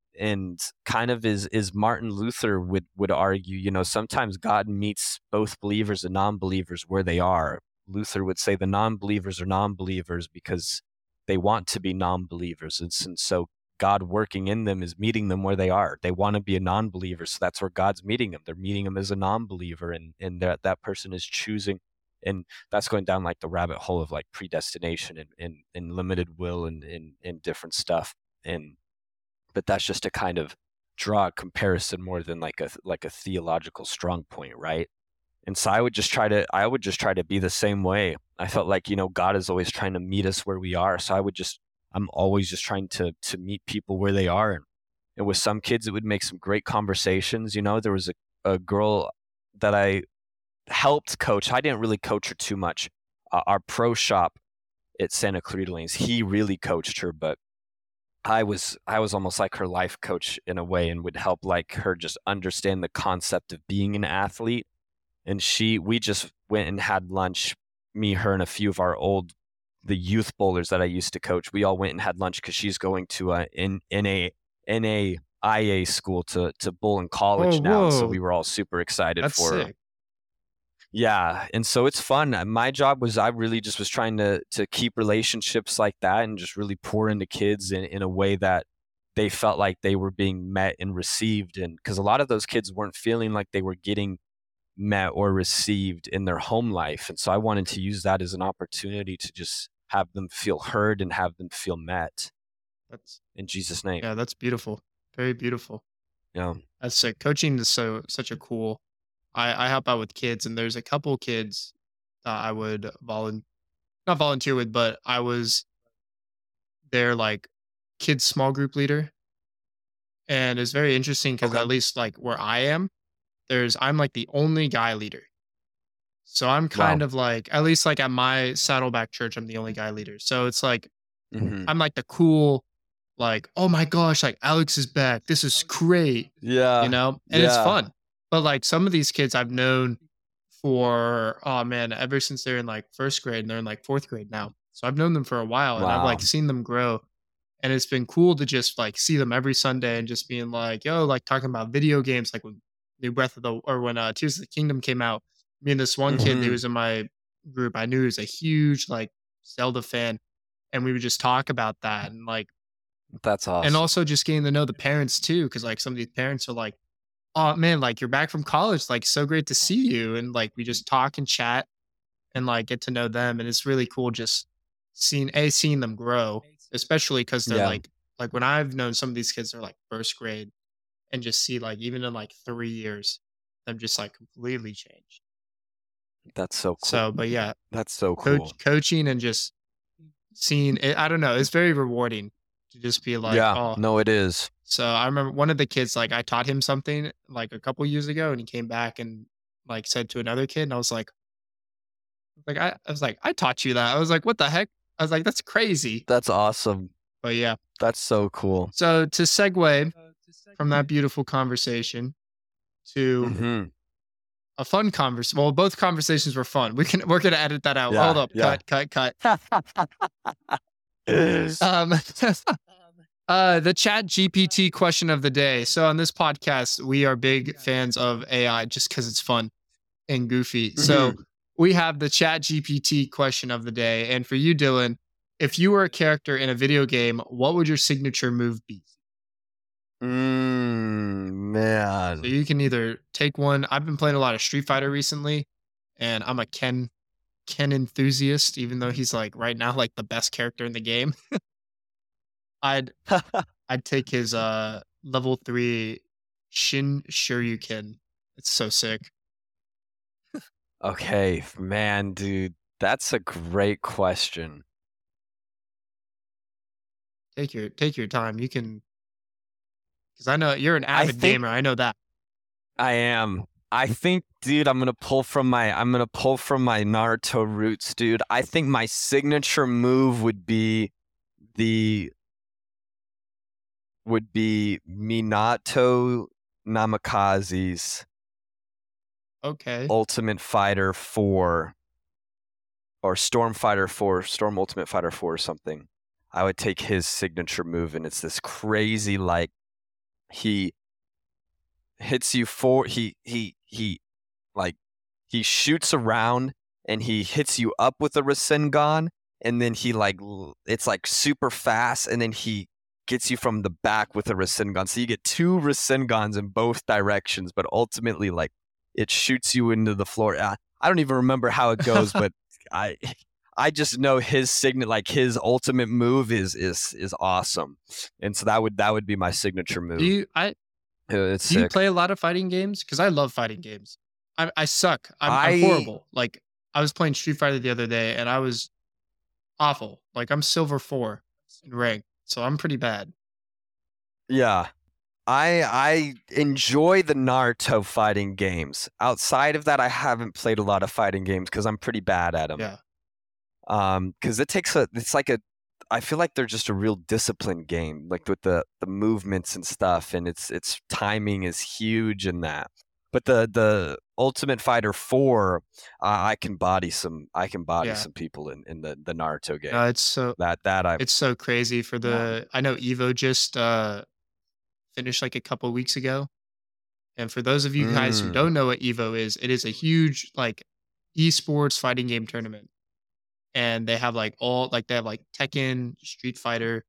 and kind of is is Martin Luther would would argue, you know, sometimes God meets both believers and non-believers where they are. Luther would say the non-believers are non-believers because they want to be non-believers. And, and so God working in them is meeting them where they are. They want to be a non-believer, so that's where God's meeting them. They're meeting them as a non-believer, and and that that person is choosing, and that's going down like the rabbit hole of like predestination and and, and limited will and, and and different stuff. And but that's just to kind of draw a comparison more than like a like a theological strong point, right? And so I would just try to I would just try to be the same way. I felt like, you know, God is always trying to meet us where we are. So I would just I'm always just trying to to meet people where they are. And, and with some kids, it would make some great conversations. You know, there was a, a girl that I helped coach. I didn't really coach her too much. Uh, our pro shop at Santa Clarita Lanes, he really coached her, but I was I was almost like her life coach in a way, and would help like her just understand the concept of being an athlete. And she we just went and had lunch, me, her, and a few of our old the youth bowlers that I used to coach. We all went and had lunch because she's going to a in in a N A I A school to to bowl in college Oh, now. And so whoa. we were all super excited That's for her. sick. Yeah, and so it's fun. My job was I really just was trying to to keep relationships like that and just really pour into kids in, in a way that they felt like they were being met and received. And because a lot of those kids weren't feeling like they were getting met or received in their home life. And so I wanted to use that as an opportunity to just have them feel heard and have them feel met That's in Jesus' name. yeah, that's beautiful. Very beautiful. Yeah. That's sick. Coaching is so such a cool. I I help out with kids, and there's a couple kids that I would volun not volunteer with, but I was their like kids small group leader, and it's very interesting because Okay. at least like where I am, there's I'm like the only guy leader. So I'm kind Wow. of like, at least like at my Saddleback church, I'm the only guy leader. So it's like hmm I'm like the cool, like, oh my gosh, like Alex is back. This is great, you Yeah. know? And it's Yeah. fun. But like some of these kids I've known for, oh man, ever since they're in like first grade, and they're in like fourth grade now. So I've known them for a while, and I've Wow. like seen them grow. And it's been cool to just like see them every Sunday and just being like, yo, like talking about video games, like when New Breath of the or when uh Tears of the Kingdom came out. Me and this one kid who hmm was in my group, I knew he was a huge like Zelda fan, and we would just talk about that, and like That's and awesome. also just getting to know the parents too, because like some of these parents are like, oh man, like you're back from college, like so great to see you, and like we just talk and chat and like get to know them, and it's really cool just seeing a seeing them grow, especially because they're Yeah. like like when I've known some of these kids are like first grade, and just see like even in like three years them just like completely changed. That's so cool. So, but yeah, That's so coach cool. coaching and just seeing it, I don't know, it's very rewarding to just be like, Yeah. oh. No, it is. So I remember one of the kids, like I taught him something like a couple years ago, and he came back and like said to another kid, and I was like, like I, I was like, I taught you that. I was like, what the heck? I was like, that's crazy. That's awesome. But yeah. That's so cool. So to segue from that beautiful conversation to hmm a fun conversation. Well, both conversations were fun. We can we're gonna edit that out. Hold Yeah. up. Yeah. Cut, cut, cut. Um uh the Chat G P T question of the day. So on this podcast, we are big fans of A I just because it's fun and goofy. So Mhm. we have the Chat G P T question of the day. And for you, Dylan, if you were a character in a video game, what would your signature move be? Mm, So man. you can either take one. I've been playing a lot of Street Fighter recently, and I'm a Ken Ken enthusiast, even though he's like right now like the best character in the game. I'd I'd take his uh level three Shin Shoryuken. It's so sick. Okay, man, dude, that's a great question. Take your take your time. You can, because I know you're an I avid think gamer. I know that. I am. I think, dude, I'm gonna pull from my I'm gonna pull from my Naruto roots, dude. I think my signature move would be the would be Minato Namikaze's Okay. Ultimate Fighter four or Storm Fighter four, Storm Ultimate Fighter four or something. I would take his signature move, and it's this crazy, like, he hits you for he he he like he shoots around and he hits you up with a Rasengan, and then he like l- it's like super fast, and then he gets you from the back with a Rasengan. So you get two Rasengans in both directions, but ultimately like it shoots you into the floor. I, I don't even remember how it goes, but I I just know his signet like his ultimate move is is is awesome. And so that would that would be my signature Do move. you I Uh, It's do you sick. play a lot of fighting games? Because I love fighting games. I I suck. I'm I'm I horrible. Like I was playing Street Fighter the other day and I was awful. Like I'm silver four in rank, so I'm pretty bad. yeah. I I enjoy the Naruto fighting games. Outside of that, I haven't played a lot of fighting games because I'm pretty bad at them. Yeah. Um, because it takes a, it's like a, I feel like they're just a real discipline game, like with the the movements and stuff, and it's it's timing is huge in that. But the the Ultimate Fighter four, uh, I can body some, I can body Yeah. some people in in the the Naruto game. No, it's so That that I it's so crazy for yeah. the I know Evo just uh finished like a couple weeks ago. And for those of you guys who Mm, don't know what Evo is, it is a huge like esports fighting game tournament. And they have like all like they have like Tekken, Street Fighter,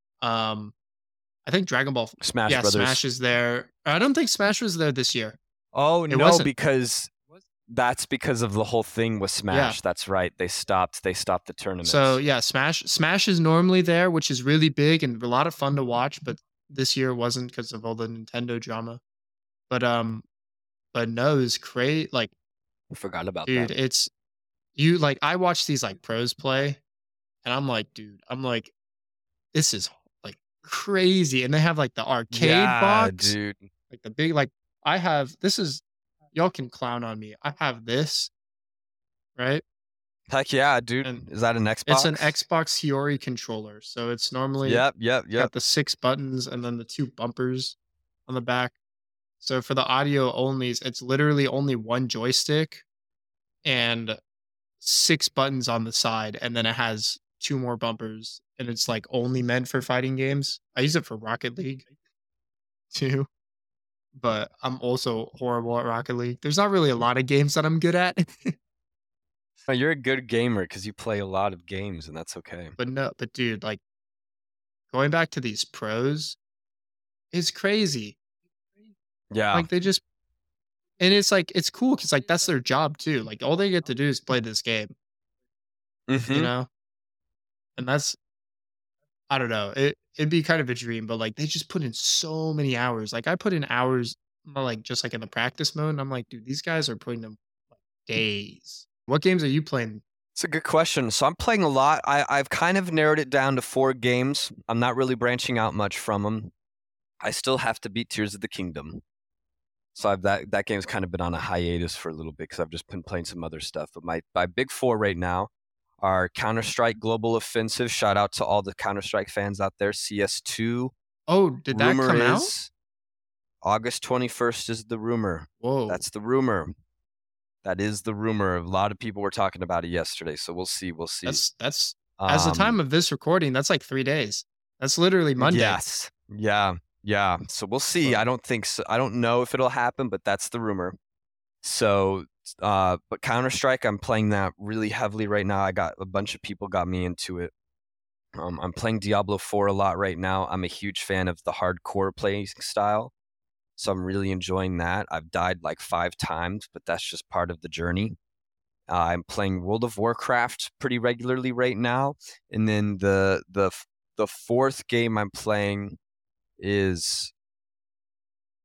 um I think Dragon Ball Smash yeah, Brothers. Smash is there. I don't think Smash was there this year. Oh It no, wasn't. because that's because of the whole thing with Yeah. Smash. That's right. They stopped. They stopped the So tournaments. yeah, Smash Smash is normally there, which is really big and a lot of fun to watch, but this year wasn't because of all the Nintendo drama. But um but no, it's great. Like, I forgot about dude, that. it's you like I watch these like pros play and I'm like, dude, I'm like, this is like crazy. And they have like the arcade Yeah, box, dude. like the big like I have this is y'all can clown on me. I have this, right? Heck yeah, dude. And Is that an it's an Xbox? Xbox Fiori controller. So it's normally Yep, yep, got yep. the six buttons and then the two bumpers on the back. So for the audio onlys, it's literally only one joystick and six buttons on the side, and then it has two more bumpers, and it's like only meant for fighting games. I use it for Rocket League too, but I'm also horrible at Rocket League. There's not really a lot of games that I'm good at, Oh, you're a good gamer because you play a lot of games, and that's okay. but no, but dude, like going back to these pros is crazy. Yeah. Like they just and it's like it's cool because like that's their job too. Like all they get to do is play this game, you Mm-hmm. know, and that's I don't know. It it'd be kind of a dream, but like they just put in so many hours. Like I put in hours, uh, like just like in the practice mode. And I'm like, dude, these guys are putting them like days. What games are you playing? It's a good question. So I'm playing a lot. I, I've kind of narrowed it down to four games. I'm not really branching out much from them. I still have to beat Tears of the Kingdom. So I've, that that game's kind of been on a hiatus for a little bit because I've just been playing some other stuff. But my, my big four right now are Counter-Strike Global Offensive. Shout out to all the Counter-Strike fans out there. C S two. Oh, did that Rumor come out? is August twenty-first is the rumor. Whoa, That's the rumor. That is the rumor. A lot of people were talking about it yesterday. So we'll see. We'll see. that's that's as the time Um, of this recording, that's like three days. That's literally Monday. yes. Yeah. Yeah. So we'll see. But I don't think so. I don't know if it'll happen, but that's the rumor. So, uh, but Counter Strike, I'm playing that really heavily right now. I got a bunch of people got me into it. Um, I'm playing Diablo four a lot right now. I'm a huge fan of the hardcore playing style, so I'm really enjoying that. I've died like five times, but that's just part of the journey. Uh, I'm playing World of Warcraft pretty regularly right now, and then the the the fourth game I'm playing is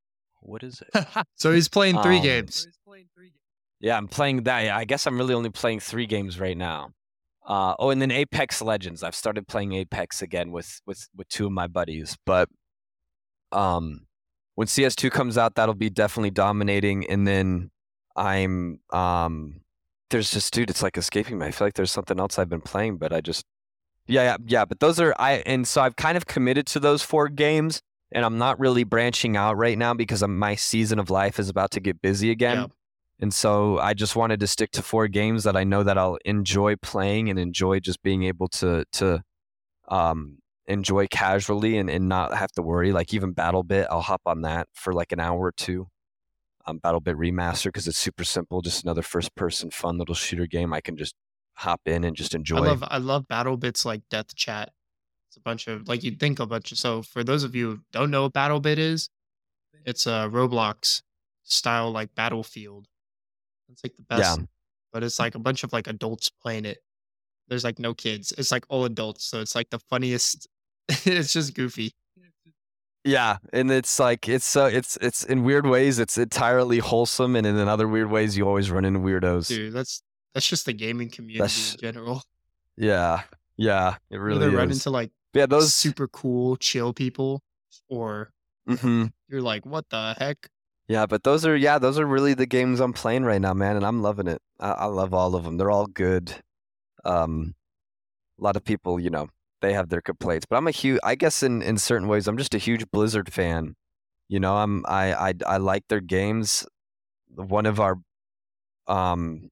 What is it? So he's playing three Um, games. Yeah, I'm playing that. I guess I'm really only playing three games right now. Uh, oh, and then Apex Legends. I've started playing Apex again with with with two of my buddies. But um, when C S two comes out, that'll be definitely dominating. And then I'm um, there's just dude, it's like escaping me. I feel like there's something else I've been playing, but I just yeah yeah yeah. But those are I and so I've kind of committed to those four games, and I'm not really branching out right now because I'm, my season of life is about to get busy again. Yeah. And so I just wanted to stick to four games that I know that I'll enjoy playing and enjoy just being able to to um, enjoy casually and, and not have to worry. Like even BattleBit, I'll hop on that for like an hour or two. Um, BattleBit Remaster because it's super simple, just another first-person fun little shooter game. I can just hop in and just enjoy. I love I love BattleBit's like death chat. It's a bunch of like you'd think a bunch of. So for those of you who don't know what BattleBit is, it's a Roblox style like Battlefield. It's like the best, Yeah. but it's like a bunch of like adults playing it. There's like no kids. It's like all adults. So it's like the funniest. It's just goofy. Yeah, and it's like it's uh, it's it's in weird ways it's entirely wholesome, and in other weird ways you always run into weirdos. Dude, that's that's just the gaming community That's- in general. Yeah, yeah, it You really either is. run into like yeah, those. super cool, chill people, or Mhm. you're like, what the heck? Yeah, but those are yeah, those are really the games I'm playing right now, man, and I'm loving it. I, I love all of them. They're all good. Um, a lot of people, you know, they have their complaints, but I'm a huge. I guess in in certain ways, I'm just a huge Blizzard fan. You know, I'm I I I like their games. One of our um,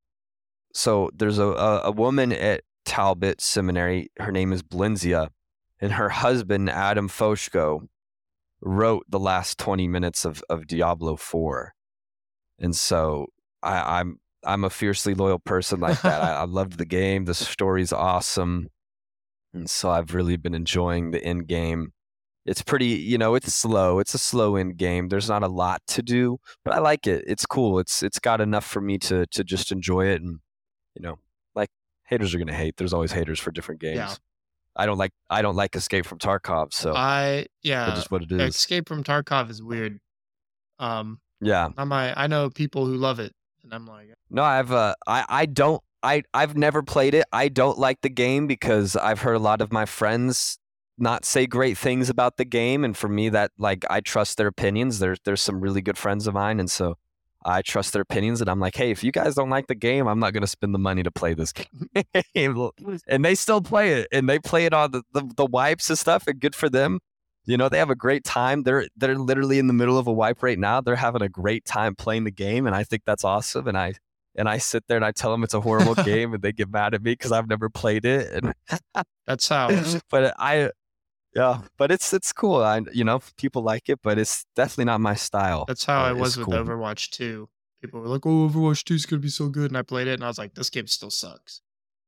so there's a a, a woman at Talbot Seminary. Her name is Blinzia, and her husband Adam Foshko wrote the last twenty minutes of, of Diablo four. And so I, I'm I'm a fiercely loyal person like that. I, I loved the game. The story's awesome. And so I've really been enjoying the end game. It's pretty, you know, it's slow. It's a slow end game. There's not a lot to do, but I like it. It's cool. It's it's got enough for me to to just enjoy it. And, you know, like haters are gonna hate. There's always haters for different games. Yeah. I don't like I don't like Escape from Tarkov, so I yeah. that's just what it is. Escape from Tarkov is weird. Um, Yeah. not my. I know people who love it, and I'm like, No, I've uh, I I don't I I've never played it. I don't like the game because I've heard a lot of my friends not say great things about the game, and for me that like I trust their opinions. There's there's some really good friends of mine, and so I trust their opinions, and I'm like, hey, if you guys don't like the game, I'm not gonna spend the money to play this game. And they still play it, and they play it on the, the the wipes and stuff, and good for them. You know, they have a great time. They're they're literally in the middle of a wipe right now. They're having a great time playing the game, and I think that's awesome. And I and I sit there and I tell them it's a horrible game, and they get mad at me because I've never played it. And that's how. but I, yeah, but it's it's cool. I you know people like it, but it's definitely not my style. That's how I Uh, was it's with cool. Overwatch two. People were like, "Oh, Overwatch two is gonna be so good," and I played it, and I was like, "This game still sucks."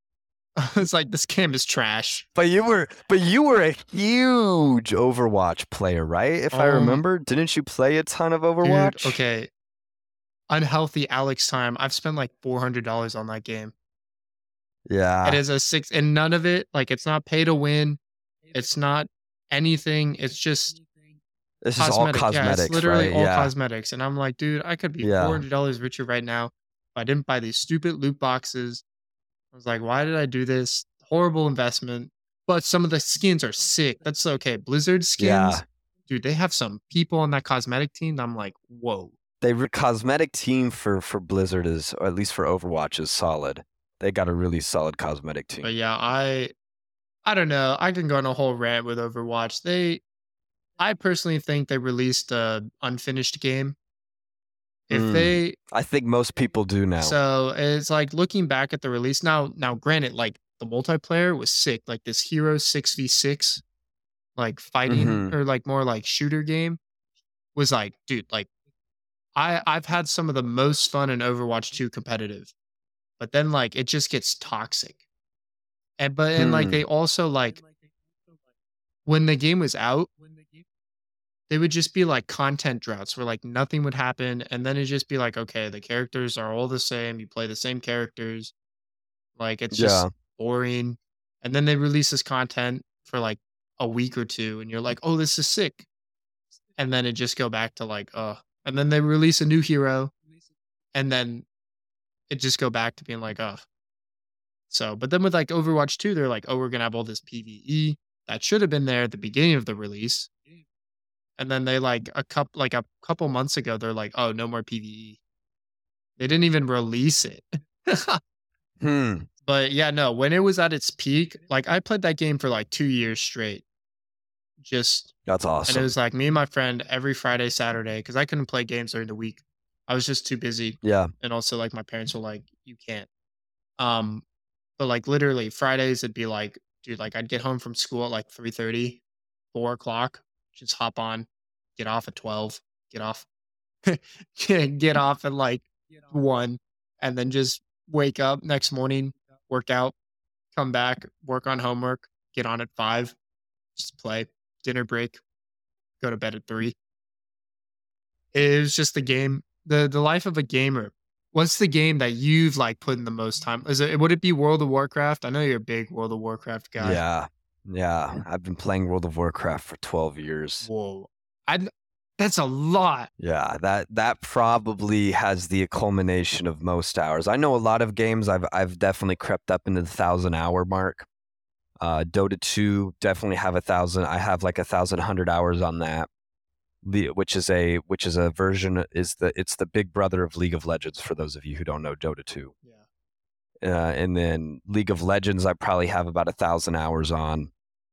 It's like this game is trash. But you were but you were a huge Overwatch player, right? If I Um, remember, didn't you play a ton of Overwatch? Dude, okay. Unhealthy Alex time. I've spent like four hundred dollars on that game. Yeah. It is a six, and none of it, like, it's not pay to win. It's not anything. It's just This is all cosmetic. cosmetics, Yeah, it's literally right? all Yeah. cosmetics. And I'm like, dude, I could be Yeah. four hundred dollars richer right now if I didn't buy these stupid loot boxes. I was like, why did I do this? Horrible investment. But some of the skins are sick. That's okay. Blizzard skins, Yeah. dude, they have some people on that cosmetic team that I'm like, whoa. They re- cosmetic team for for Blizzard is, or at least for Overwatch, is solid. They got a really solid cosmetic team. But yeah, I I don't know. I can go on a whole rant with Overwatch. They I personally think they released a unfinished game. If Mm. they I think most people do now. So it's like looking back at the release now. Now, granted, like the multiplayer was sick. Like this hero six v six, like fighting Mhm. or like more like shooter game was like, dude, like I I've had some of the most fun in Overwatch two competitive, but then like it just gets toxic. And but and like Hmm. they also like when the game was out, they would just be like content droughts where like nothing would happen, and then it'd just be like, okay, the characters are all the same. You play the same characters. Like it's just Yeah. boring. And then they release this content for like a week or two, and you're like, oh, this is sick. and then it just go back to like, uh, and then they release a new hero, and then it just go back to being like, oh. So, but then with like Overwatch two, they're like, oh, we're gonna have all this PvE that should have been there at the beginning of the release, and then they like a couple like a couple months ago, they're like, oh, no more PvE. They didn't even release it. Hmm. But yeah, no, when it was at its peak, like I played that game for like two years straight. Just That's and it awesome. was like me and my friend every Friday, Saturday, because I couldn't play games during the week. I was just too busy. Yeah. And also like my parents were like, you can't. Um, but like literally Fridays it'd be like, dude, like I'd get home from school at like three thirty, four o'clock, just hop on, get off at twelve, get off, get get off at like one, and then just wake up next morning, work out, come back, work on homework, get on at five, just play, dinner break, go to bed at three. It was just the game, the the life of a gamer. What's the game that you've like put in the most time? Is it would it be World of Warcraft? I know you're a big World of Warcraft guy. Yeah. Yeah. I've been playing World of Warcraft for twelve years. Whoa, I that's a lot. Yeah, that that probably has the culmination of most hours. I know a lot of games I've I've definitely crept up into the thousand hour mark. Uh, Dota two definitely have a thousand. I have like a thousand hundred hours on that, Le- which is a which is a version is the it's the big brother of League of Legends for those of you who don't know Dota two. Yeah. Uh, and then League of Legends I probably have about a thousand hours on.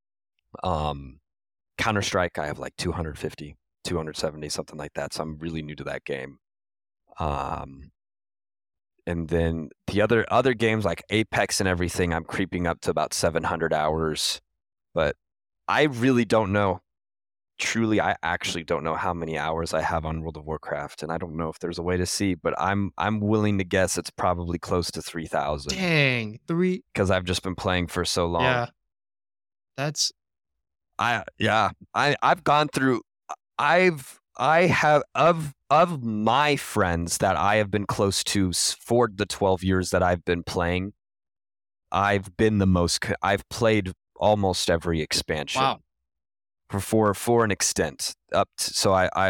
Um, Counter Strike I have like two hundred fifty. two hundred seventy, something like that. So I'm really new to that game. Um, and then the other other games like Apex and everything, I'm creeping up to about seven hundred hours. But I really don't know. Truly, I actually don't know how many hours I have on World of Warcraft, and I don't know if there's a way to see. But I'm I'm willing to guess it's probably close to three thousand Dang, three. because I've just been playing for so long. Yeah, that's I yeah I I've gone through. I've I have of of my friends that I have been close to s- for the twelve years that I've been playing. I've been the most. co- I've played almost every expansion wow. for for for an extent up. To, so I I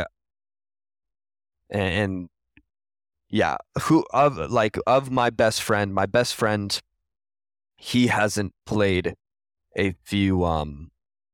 and, and yeah, who of like of my best friend, my best friend, he hasn't played a few um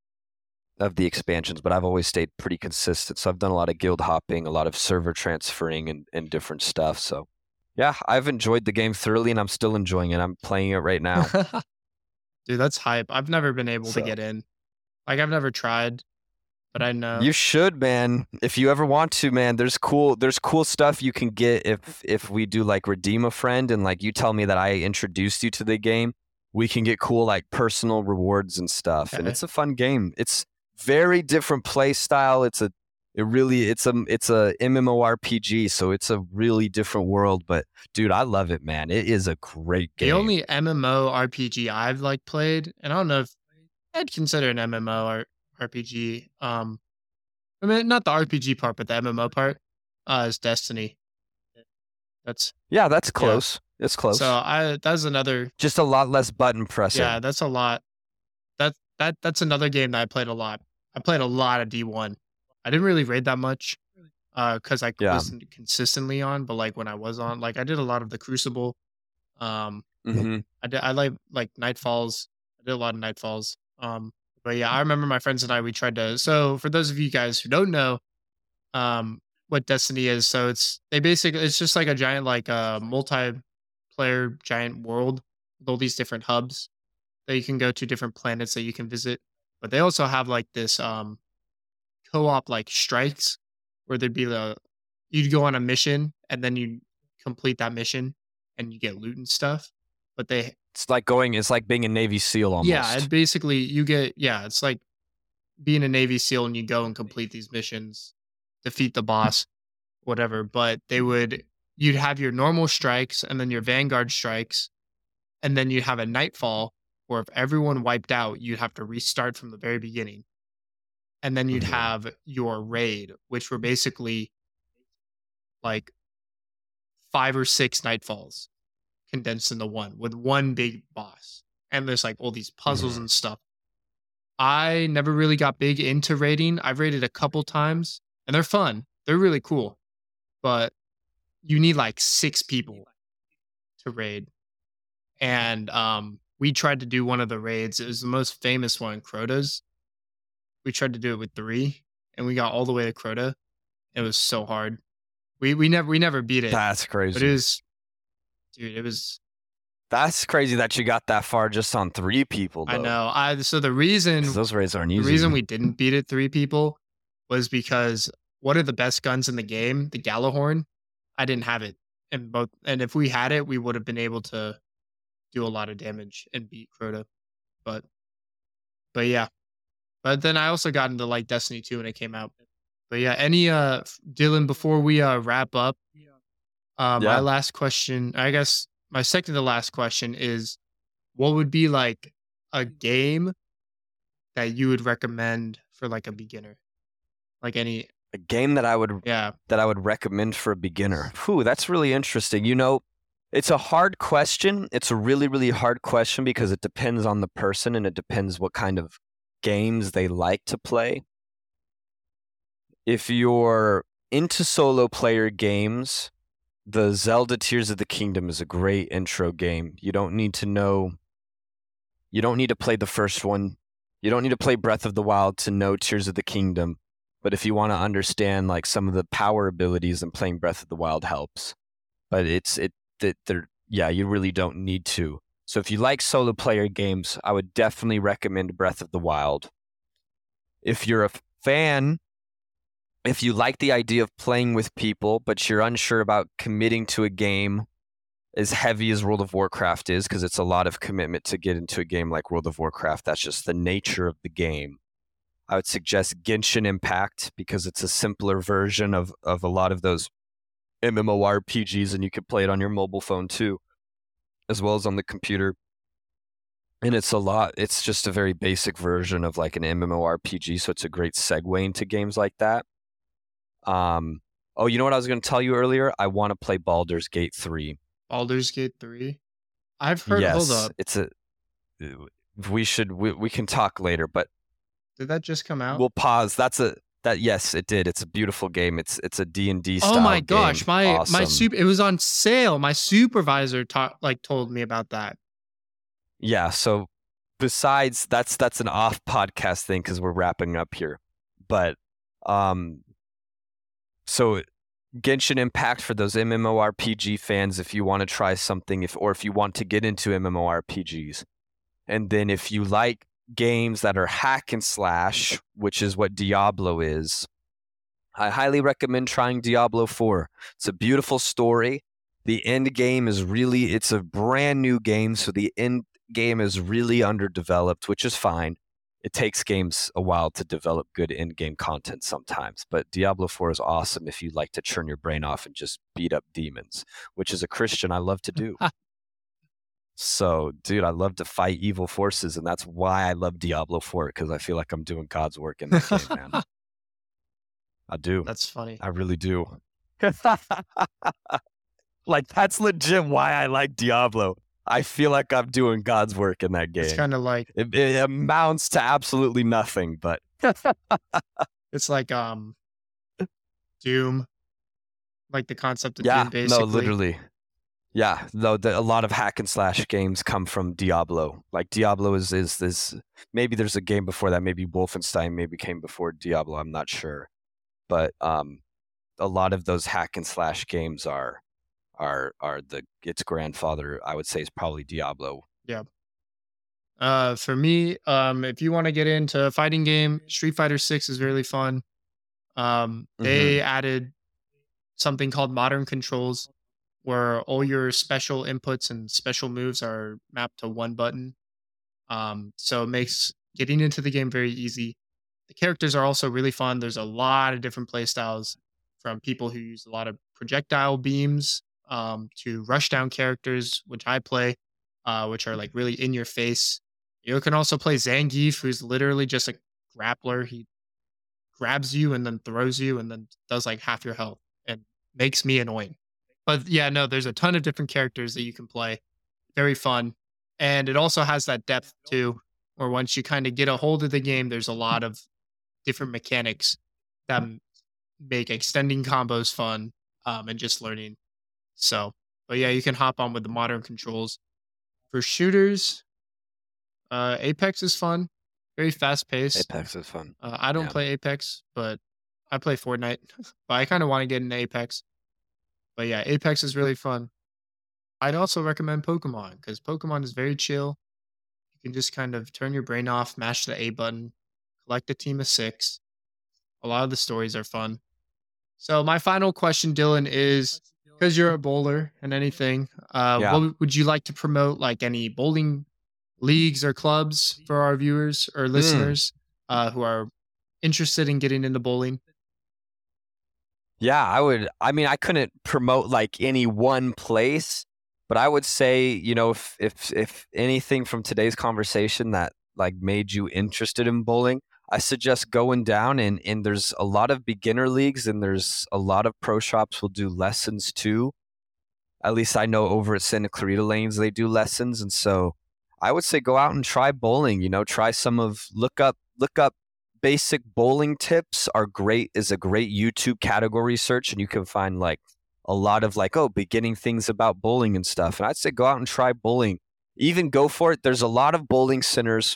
of the expansions, but I've always stayed pretty consistent. So I've done a lot of guild hopping, a lot of server transferring and, and different stuff. So yeah, I've enjoyed the game thoroughly and I'm still enjoying it. I'm playing it right now. Dude, that's hype. I've never been able So- to get in. Like I've never tried, but I know. You should, man. If you ever want to, man, there's cool there's cool stuff you can get if if we do like redeem a friend and like you tell me that I introduced you to the game, we can get cool like personal rewards and stuff. And Okay. it's a fun game. It's very different play style. It's a it really it's a it's a MMORPG, so it's a really different world, but dude, I love it, man. It is a great game. The only MMORPG I've like played, and I don't know if I'd consider an MMORPG. Um, I mean, not the R P G part, but the M M O part, uh, is Destiny. That's Yeah, that's close. It's close. so I. That's another. Just a lot less button pressing. Yeah, that's a lot. That that that's another game that I played a lot. I played a lot of D one. I didn't really raid that much, uh, because I Yeah. wasn't consistently on. But like when I was on, like I did a lot of the Crucible. Um, hmm I did. I like like Nightfalls. I did a lot of Nightfalls. Um, but yeah, I remember my friends and I. We tried to. So for those of you guys who don't know, um, what Destiny is, so it's they basically it's just like a giant like uh multiplayer giant world with all these different hubs that you can go to, different planets that you can visit. But they also have like this um co-op like strikes where there'd be the you'd go on a mission and then you complete that mission and you get loot and stuff. But they It's like going. It's like being a Navy SEAL almost. yeah, and basically you get yeah, it's like being a Navy SEAL and you go and complete these missions, defeat the boss, whatever. But they would you'd have your normal strikes and then your Vanguard strikes, and then you'd have a Nightfall where if everyone wiped out, you'd have to restart from the very beginning. And then you'd Mhm. have your raid, which were basically like five or six Nightfalls condensed into one with one big boss. And there's like all these puzzles Mhm. and stuff. I never really got big into raiding. I've raided a couple times, and they're fun. They're really cool, but you need like six people to raid. And um, we tried to do one of the raids. It was the most famous one, Crota's. We tried to do it with three, and we got all the way to Crota. It was so hard. We we never we never beat it. That's crazy. But it was, dude. It was. That's crazy that you got that far just on three people. Though. I know. I so the reason 'Cause those raids aren't the easy. reason we didn't beat it three people was because one of the best guns in the game, the Gallahorn, I didn't have it, and both. And if we had it, we would have been able to do a lot of damage and beat Crota. But but yeah. But then I also got into like Destiny two when it came out. But yeah, any uh f- Dylan, before we uh wrap up, uh, my Yeah. last question, I guess my second to last question is, what would be like a game that you would recommend for like a beginner? Like any, A game that I would yeah, that I would recommend for a beginner. Whew, that's really interesting. You know, it's a hard question. It's a really, really hard question because it depends on the person and it depends what kind of games they like to play. If you're into solo player games, the Zelda Tears of the Kingdom is a great intro game. You don't need to know, you don't need to play the first one. You don't need to play Breath of the Wild to know Tears of the Kingdom. But if you want to understand like some of the power abilities, then playing Breath of the Wild helps. But it's it that they're yeah, you really don't need to. So if you like solo player games, I would definitely recommend Breath of the Wild. If you're a fan, if you like the idea of playing with people, but you're unsure about committing to a game as heavy as World of Warcraft is, because it's a lot of commitment to get into a game like World of Warcraft. That's just the nature of the game. I would suggest Genshin Impact because it's a simpler version of, of a lot of those MMORPGs, and you could play it on your mobile phone too, as well as on the computer. And it's a lot, it's just a very basic version of like an MMORPG, so it's a great segue into games like that. Um, oh, you know what I was going to tell you earlier? I want to play Baldur's Gate three. Baldur's Gate three. I've heard. Yes, Hold up, it's a. We should we, we can talk later, but did that just come out? we'll pause. That's a that yes, it did. It's a beautiful game. It's it's a D and D style. Oh my gosh, game. my Awesome. my super. It was on sale. My supervisor taught like told me about that. Yeah. So besides that's that's an off podcast thing because we're wrapping up here, but um, so Genshin Impact for those MMORPG fans, if you want to try something, if or if you want to get into MMORPGs, and then if you like games that are hack and slash, which is what Diablo is, I highly recommend trying Diablo four. It's a beautiful story. The end game is really, it's a brand new game, so the end game is really underdeveloped, which is fine. It takes games a while to develop good in-game content sometimes, but Diablo four is awesome if you like to churn your brain off and just beat up demons, which as a Christian I love to do. So, dude, I love to fight evil forces, and that's why I love Diablo four, because I feel like I'm doing God's work in that game, man. I do. That's funny. I really do. Like, that's legit why I like Diablo. I feel like I'm doing God's work in that game. It's kind of like It, it amounts to absolutely nothing, but it's like um Doom, like the concept of yeah, Doom, basically. no, literally. Yeah, no, the, a lot of hack and slash games come from Diablo. Like Diablo is is this. Maybe there's a game before that. Maybe Wolfenstein maybe came before Diablo. I'm not sure, but um, a lot of those hack and slash games are are are the its grandfather. I would say is probably Diablo. Yeah. Uh, for me, um, if you want to get into a fighting game, Street Fighter Six is really fun. Um, they added something called modern controls, where all your special inputs and special moves are mapped to one button. Um, so it makes getting into the game very easy. The characters are also really fun. There's a lot of different play styles, from people who use a lot of projectile beams um, to rushdown characters, which I play, uh, which are like really in your face. You can also play Zangief, who's literally just a grappler. He grabs you and then throws you and then does like half your health and makes me annoying. But yeah, no, there's a ton of different characters that you can play. Very fun. And it also has that depth too, where once you kind of get a hold of the game, there's a lot of different mechanics that m- make extending combos fun, um, and just learning. So, but yeah, you can hop on with the modern controls. For shooters, uh, Apex is fun, very fast paced. Apex is fun. Uh, I don't Yeah. play Apex, but I play Fortnite. But I kind of want to get into Apex. But yeah, Apex is really fun. I'd also recommend Pokemon because Pokemon is very chill. You can just kind of turn your brain off, mash the A button, collect a team of six. A lot of the stories are fun. So my final question, Dylan, is because you're a bowler and anything, uh, Yeah. what would- would you like to promote? Like any bowling leagues or clubs for our viewers or Hmm. listeners uh, who are interested in getting into bowling? Yeah, I would. I mean, I couldn't promote like any one place, but I would say, you know, if if if anything from today's conversation that like made you interested in bowling, I suggest going down and and there's a lot of beginner leagues and there's a lot of pro shops will do lessons too. At least I know over at Santa Clarita Lanes they do lessons, and so I would say go out and try bowling. You know, try some of look up look up basic bowling tips are great is a great YouTube category search, and you can find like a lot of like oh beginning things about bowling and stuff. And I'd say go out and try bowling. Even go for it. There's a lot of bowling centers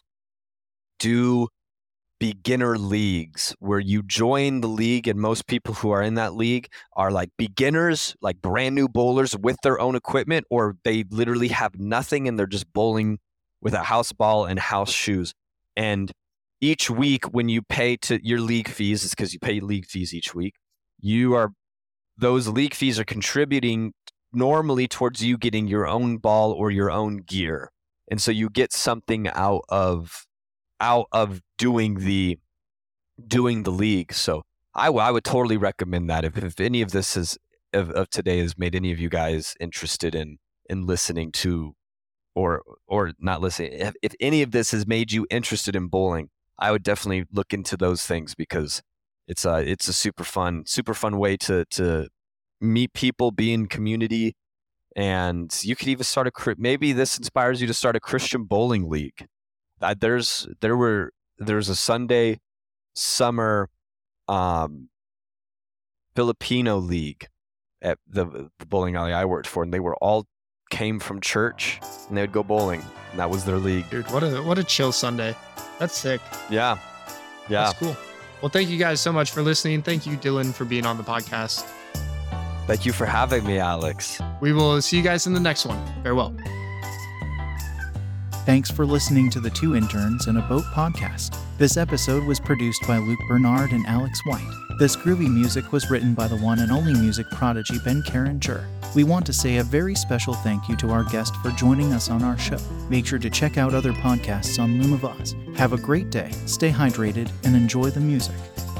do beginner leagues where you join the league and most people who are in that league are like beginners, like brand new bowlers with their own equipment, or they literally have nothing and they're just bowling with a house ball and house shoes. And each week when you pay to your league fees, it's because you pay league fees each week, you are those league fees are contributing normally towards you getting your own ball or your own gear. And so you get something out of out of doing the doing the league. So I, w- I would totally recommend that if, if any of this is of, of today has made any of you guys interested in in listening to or or not listening, if, if any of this has made you interested in bowling, I would definitely look into those things because it's a it's a super fun super fun way to to meet people, be in community, and you could even start a cri- maybe this inspires you to start a Christian bowling league. Uh, there's there were there's a Sunday summer um, Filipino league at the, the bowling alley I worked for, and they were all came from church and they would go bowling, and that was their league. Dude, what a what a chill Sunday. That's sick. Yeah, yeah. That's cool. Well, thank you guys so much for listening. Thank you, Dylan, for being on the podcast. Thank you for having me, Alex. We will see you guys in the next one. Farewell. Thanks for listening to the Two Interns in a Boat podcast. This episode was produced by Luke Bernard and Alex White. This groovy music was written by the one and only music prodigy Ben Karinger. We want to say a very special thank you to our guest for joining us on our show. Make sure to check out other podcasts on Loom of Oz. Have a great day, stay hydrated, and enjoy the music.